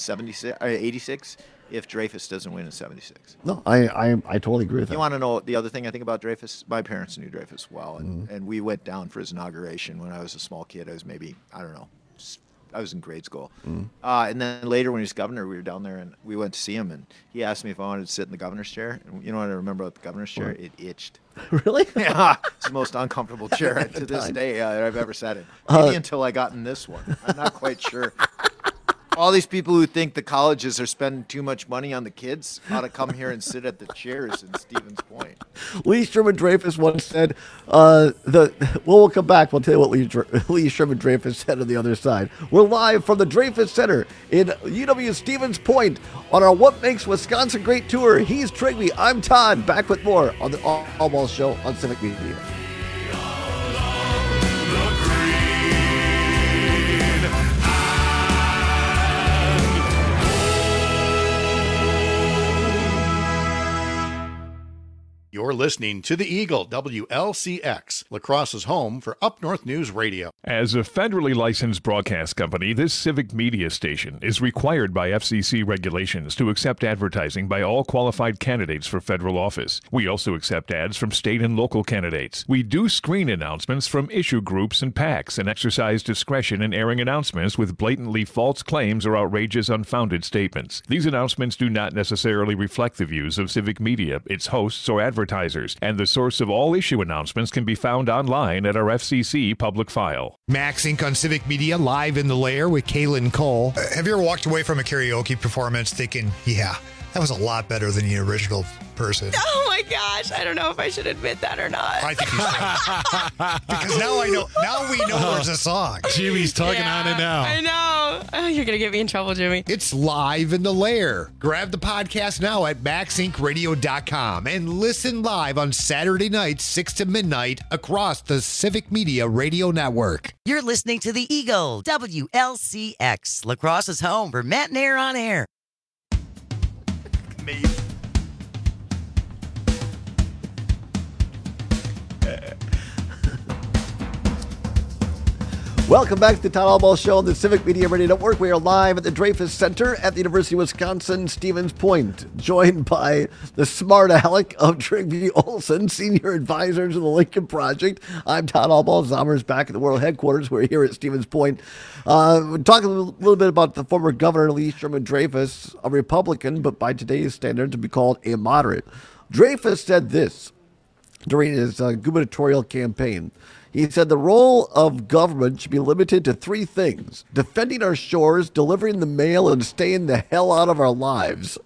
86 if Dreyfus doesn't win in 76. No, I totally agree with that. You want to know the other thing I think about Dreyfus? My parents knew Dreyfus well, and we went down for his inauguration when I was a small kid. I was maybe, I don't know, I was in grade school. And then later when he was governor, we were down there and we went to see him, and he asked me if I wanted to sit in the governor's chair. And you know what I remember about the governor's chair? It itched. Really? Yeah. It's the most uncomfortable chair to this day that I've ever sat in. Maybe until I got in this one. I'm not quite sure. All these people who think the colleges are spending too much money on the kids ought to come here and sit at the chairs in Stevens Point. Lee Sherman Dreyfus once said, we'll come back. We'll tell you what Lee Sherman Dreyfus said on the other side. We're live from the Dreyfus Center in UW Stevens Point on our What Makes Wisconsin Great tour. He's Trigby. I'm Todd. Back with more on the All Balls Show on Civic Media. listening to the Eagle, WLCX, La Crosse's home for Up North News Radio. As a federally licensed broadcast company, this civic media station is required by FCC regulations to accept advertising by all qualified candidates for federal office. We also accept ads from state and local candidates. We do screen announcements from issue groups and PACs and exercise discretion in airing announcements with blatantly false claims or outrageous unfounded statements. These announcements do not necessarily reflect the views of civic media, its hosts, or advertisers, and the source of all issue announcements can be found online at our FCC public file. Max Inc. on Civic Media, live in the lair with Kaylin Cole. Have you ever walked away from a karaoke performance thinking, yeah, that was a lot better than the original person? Oh my gosh, I don't know if I should admit that or not. I think you should. Because now we know there's a song. Jimmy's talking on it now. I know. Oh, you're going to get me in trouble, Jimmy. It's live in the lair. Grab the podcast now at maxincradio.com and listen live on Saturday nights, 6 to midnight, across the Civic Media Radio Network. You're listening to the Eagle, WLCX, La Crosse's home for Matt and Air on Air. Welcome back to the Todd Albaugh Show on the Civic Media Radio Network. We are live at the Dreyfus Center at the University of Wisconsin, Stevens Point, joined by the smart aleck of Trygve Olsen, senior advisor to the Lincoln Project. I'm Todd Albaugh. Zommer's back at the World Headquarters. We're here at Stevens Point. We're talking a little bit about the former governor, Lee Sherman Dreyfus, a Republican, but by today's standards to be called a moderate. Dreyfus said this during his gubernatorial campaign. He said the role of government should be limited to three things: defending our shores, delivering the mail, and staying the hell out of our lives.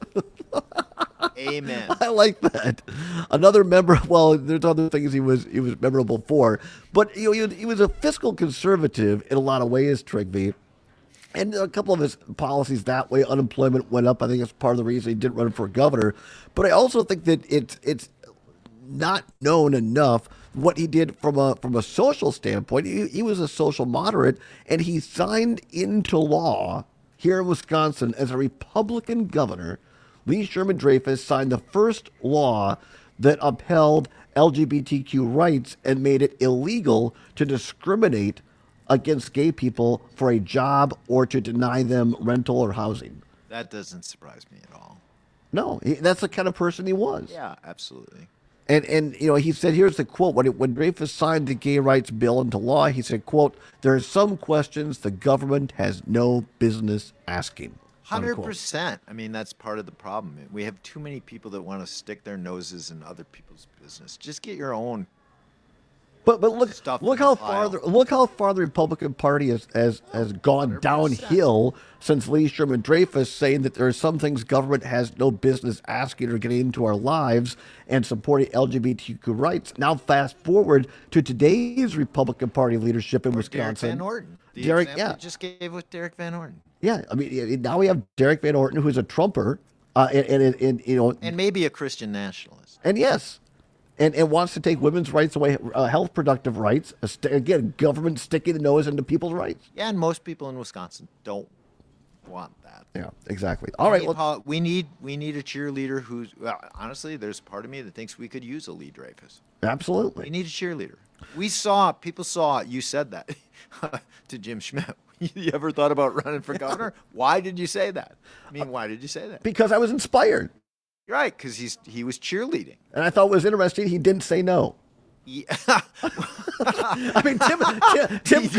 Amen. I like that. Another member, well, there's other things he was memorable for, but he was a fiscal conservative in a lot of ways, Trygve. And a couple of his policies that way, unemployment went up. I think that's part of the reason he didn't run for governor. But I also think that it's not known enough what he did from a social standpoint. He was a social moderate, and he signed into law here in Wisconsin as a Republican governor. Lee Sherman Dreyfus signed the first law that upheld LGBTQ rights and made it illegal to discriminate against gay people for a job or to deny them rental or housing. That doesn't surprise me at all. No, that's the kind of person he was. Yeah, absolutely. And he said, here's the quote, when Dreyfus signed the gay rights bill into law, he said, quote, "There are some questions the government has no business asking." 100%. I mean, that's part of the problem. We have too many people that want to stick their noses in other people's business. Just get your own. But look how far the Republican Party has gone 100%. Downhill since Lee Sherman Dreyfus saying that there are some things government has no business asking or getting into our lives and supporting LGBTQ rights. Now fast forward to today's Republican Party leadership in Wisconsin. Derek Van Orton. Derek just gave with Derek Van Orton. Yeah, I mean now we have Derek Van Orton, who's a Trumper, and maybe a Christian nationalist. And yes. And wants to take women's rights away, health productive rights. Again, government sticking the nose into people's rights. Yeah, and most people in Wisconsin don't want that. Yeah, exactly. All right, we need a cheerleader who's honestly. There's a part of me that thinks we could use a Lee Dreyfus. Absolutely, we need a cheerleader. People saw you said that to Jim Schmidt. You ever thought about running for governor? Why did you say that? I mean, why did you say that? Because I was inspired. Right, because he was cheerleading. And I thought it was interesting he didn't say no. Yeah. I mean, Tim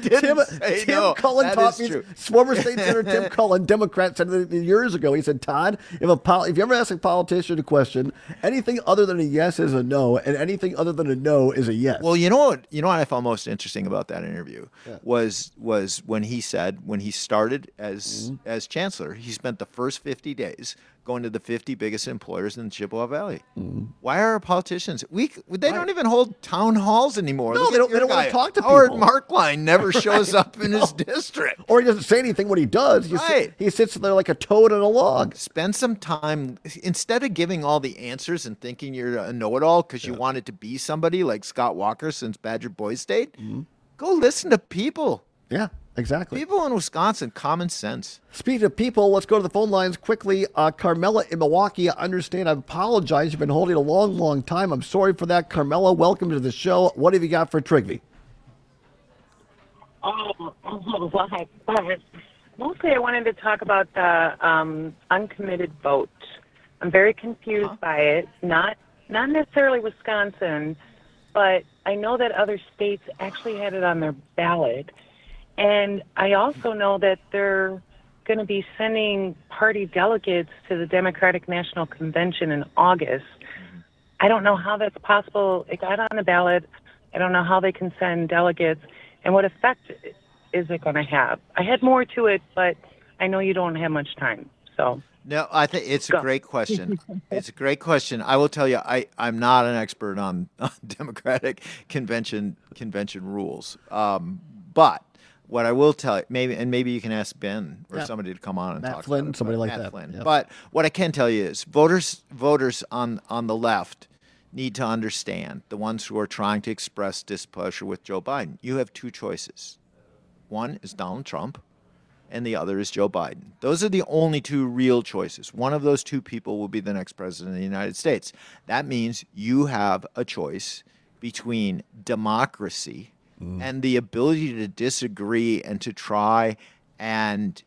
Cullen taught me. Former state senator Tim Cullen, Democrat, said years ago. He said, "Todd, if you ever ask a politician a question, anything other than a yes is a no, and anything other than a no is a yes." Well, you know what I found most interesting about that interview was when he said when he started as chancellor, he spent the first 50 days going to the 50 biggest employers in the Chippewa Valley. Mm-hmm. Why are our politicians? They don't even hold town halls anymore. No, they don't want to talk to Howard people. Markline never shows up in his district. Or he doesn't say anything when he does. He sits there like a toad on a log. Spend some time, instead of giving all the answers and thinking you're a know-it-all because you wanted to be somebody like Scott Walker since Badger Boys State, go listen to people. Yeah. Exactly. People in Wisconsin, common sense. Speaking of people, let's go to the phone lines quickly. Carmela in Milwaukee, I understand. I apologize. You've been holding a long, long time. I'm sorry for that. Carmela, welcome to the show. What have you got for Trigby? Mostly I wanted to talk about the uncommitted vote. I'm very confused by it. Not necessarily Wisconsin, but I know that other states actually had it on their ballot. And I also know that they're going to be sending party delegates to the Democratic National Convention in August. I don't know how that's possible. It got on the ballot. I don't know how they can send delegates. And what effect is it going to have? I had more to it, but I know you don't have much time. So no, I think it's a great question. It's a great question. I will tell you, I'm not an expert on Democratic convention rules. But what I will tell you, maybe you can ask Ben or somebody to come on and Matt talk Flynn, about it. somebody like Matt that. Flynn. Yep. But what I can tell you is voters on the left need to understand, the ones who are trying to express displeasure with Joe Biden. You have two choices. One is Donald Trump, and the other is Joe Biden. Those are the only two real choices. One of those two people will be the next president of the United States. That means you have a choice between democracy and the ability to disagree and to try and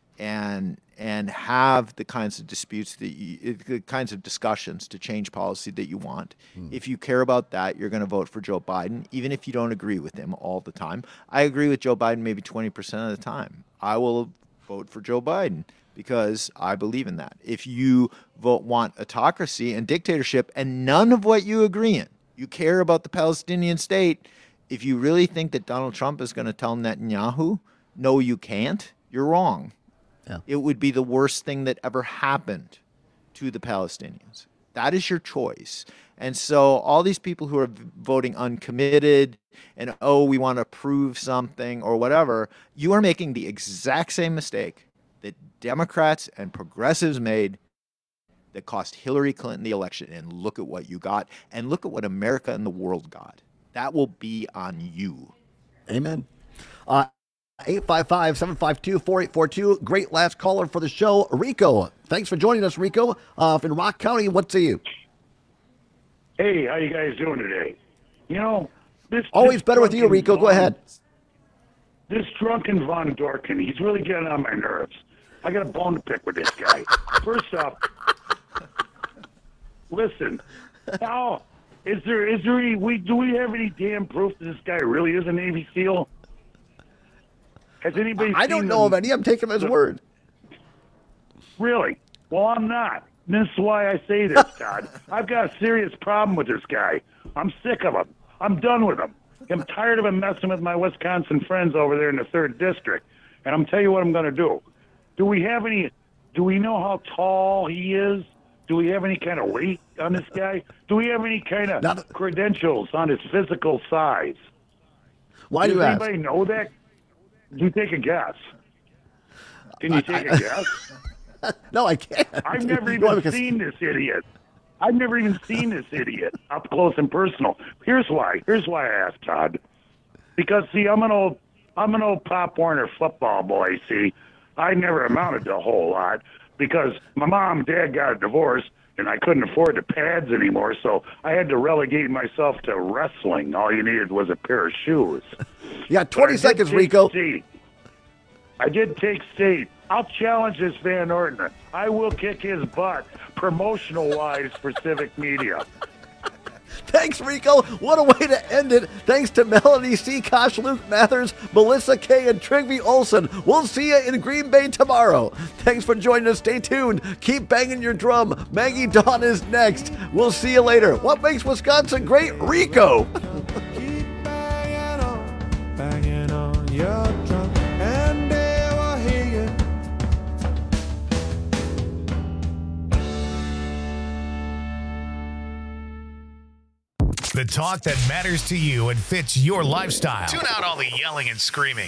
have the kinds of disputes the kinds of discussions to change policy that you want. If you care about that, you're going to vote for Joe Biden, even if you don't agree with him all the time. I agree with Joe Biden maybe 20% of the time. I will vote for Joe Biden because I believe in that. If you want autocracy and dictatorship and none of what you agree in, you care about the Palestinian state, if you really think that Donald Trump is going to tell Netanyahu, no, you can't, you're wrong. Yeah. It would be the worst thing that ever happened to the Palestinians. That is your choice. And so all these people who are voting uncommitted and, we want to prove something or whatever, you are making the exact same mistake that Democrats and progressives made that cost Hillary Clinton the election. And look at what you got. And look at what America and the world got. That will be on you. Amen. 855-752-4842. Great last caller for the show, Rico. Thanks for joining us, Rico. In Rock County, what say you? Hey, how you guys doing today? You know, Always better with you, Rico. Go ahead. This drunken Von Dorkin, he's really getting on my nerves. I got a bone to pick with this guy. First off, listen, now, do we have any damn proof that this guy really is a Navy SEAL? Has anybody I don't know of any. I'm taking him as word. Really? Well, I'm not. This is why I say this, Todd. I've got a serious problem with this guy. I'm sick of him. I'm done with him. I'm tired of him messing with my Wisconsin friends over there in the 3rd District. And I'm telling you what I'm going to do. Do we know how tall he is? Do we have any kind of weight on this guy? Do we have any kind of credentials on his physical size? Why do you ask? Does anybody know that? You take a guess. Can you take a guess? No, I can't. I've never even seen this idiot. I've never even seen this idiot up close and personal. Here's why. Here's why I asked, Todd. Because see, I'm an old Pop Warner football boy. See, I never amounted to a whole lot because my mom and dad got a divorce and I couldn't afford the pads anymore, so I had to relegate myself to wrestling. All you needed was a pair of shoes. Yeah, 20 seconds, Rico. I did take state. I'll challenge this Van Orton. I will kick his butt promotional-wise for Civic Media. Thanks, Rico. What a way to end it. Thanks to Melanie C. Kosh, Luke Mathers, Melissa K., and Trigby Olson. We'll see you in Green Bay tomorrow. Thanks for joining us. Stay tuned. Keep banging your drum. Maggie Dawn is next. We'll see you later. What makes Wisconsin great? Rico. Banging on your drum, and they will hear you. The talk that matters to you and fits your lifestyle. Tune out all the yelling and screaming.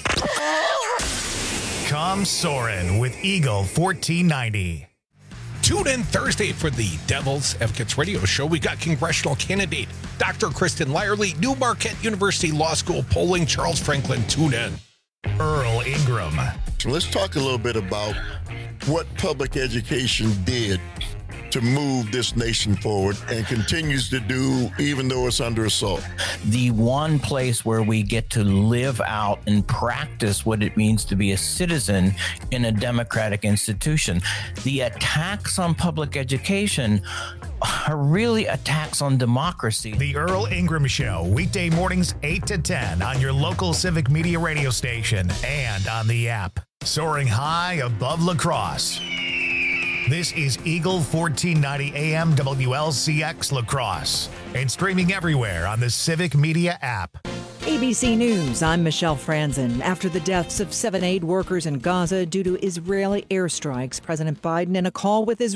Come Soren with Eagle 1490. Tune in Thursday for the Devil's Advocates Radio Show. We got congressional candidate Dr. Kristen Lyerly, New Marquette University Law School polling Charles Franklin. Tune in. Earl Ingram. So let's talk a little bit about what public education did to move this nation forward and continues to do even though it's under assault. The one place where we get to live out and practice what it means to be a citizen in a democratic institution. The attacks on public education are really attacks on democracy. The Earl Ingram Show, weekday mornings 8 to 10 on your local civic media radio station and on the app. Soaring high above La Crosse. This is Eagle 1490 AM WLCX La Crosse and streaming everywhere on the Civic Media app. ABC News, I'm Michelle Franzen. After the deaths of 7 aid workers in Gaza due to Israeli airstrikes, President Biden, in a call with Israel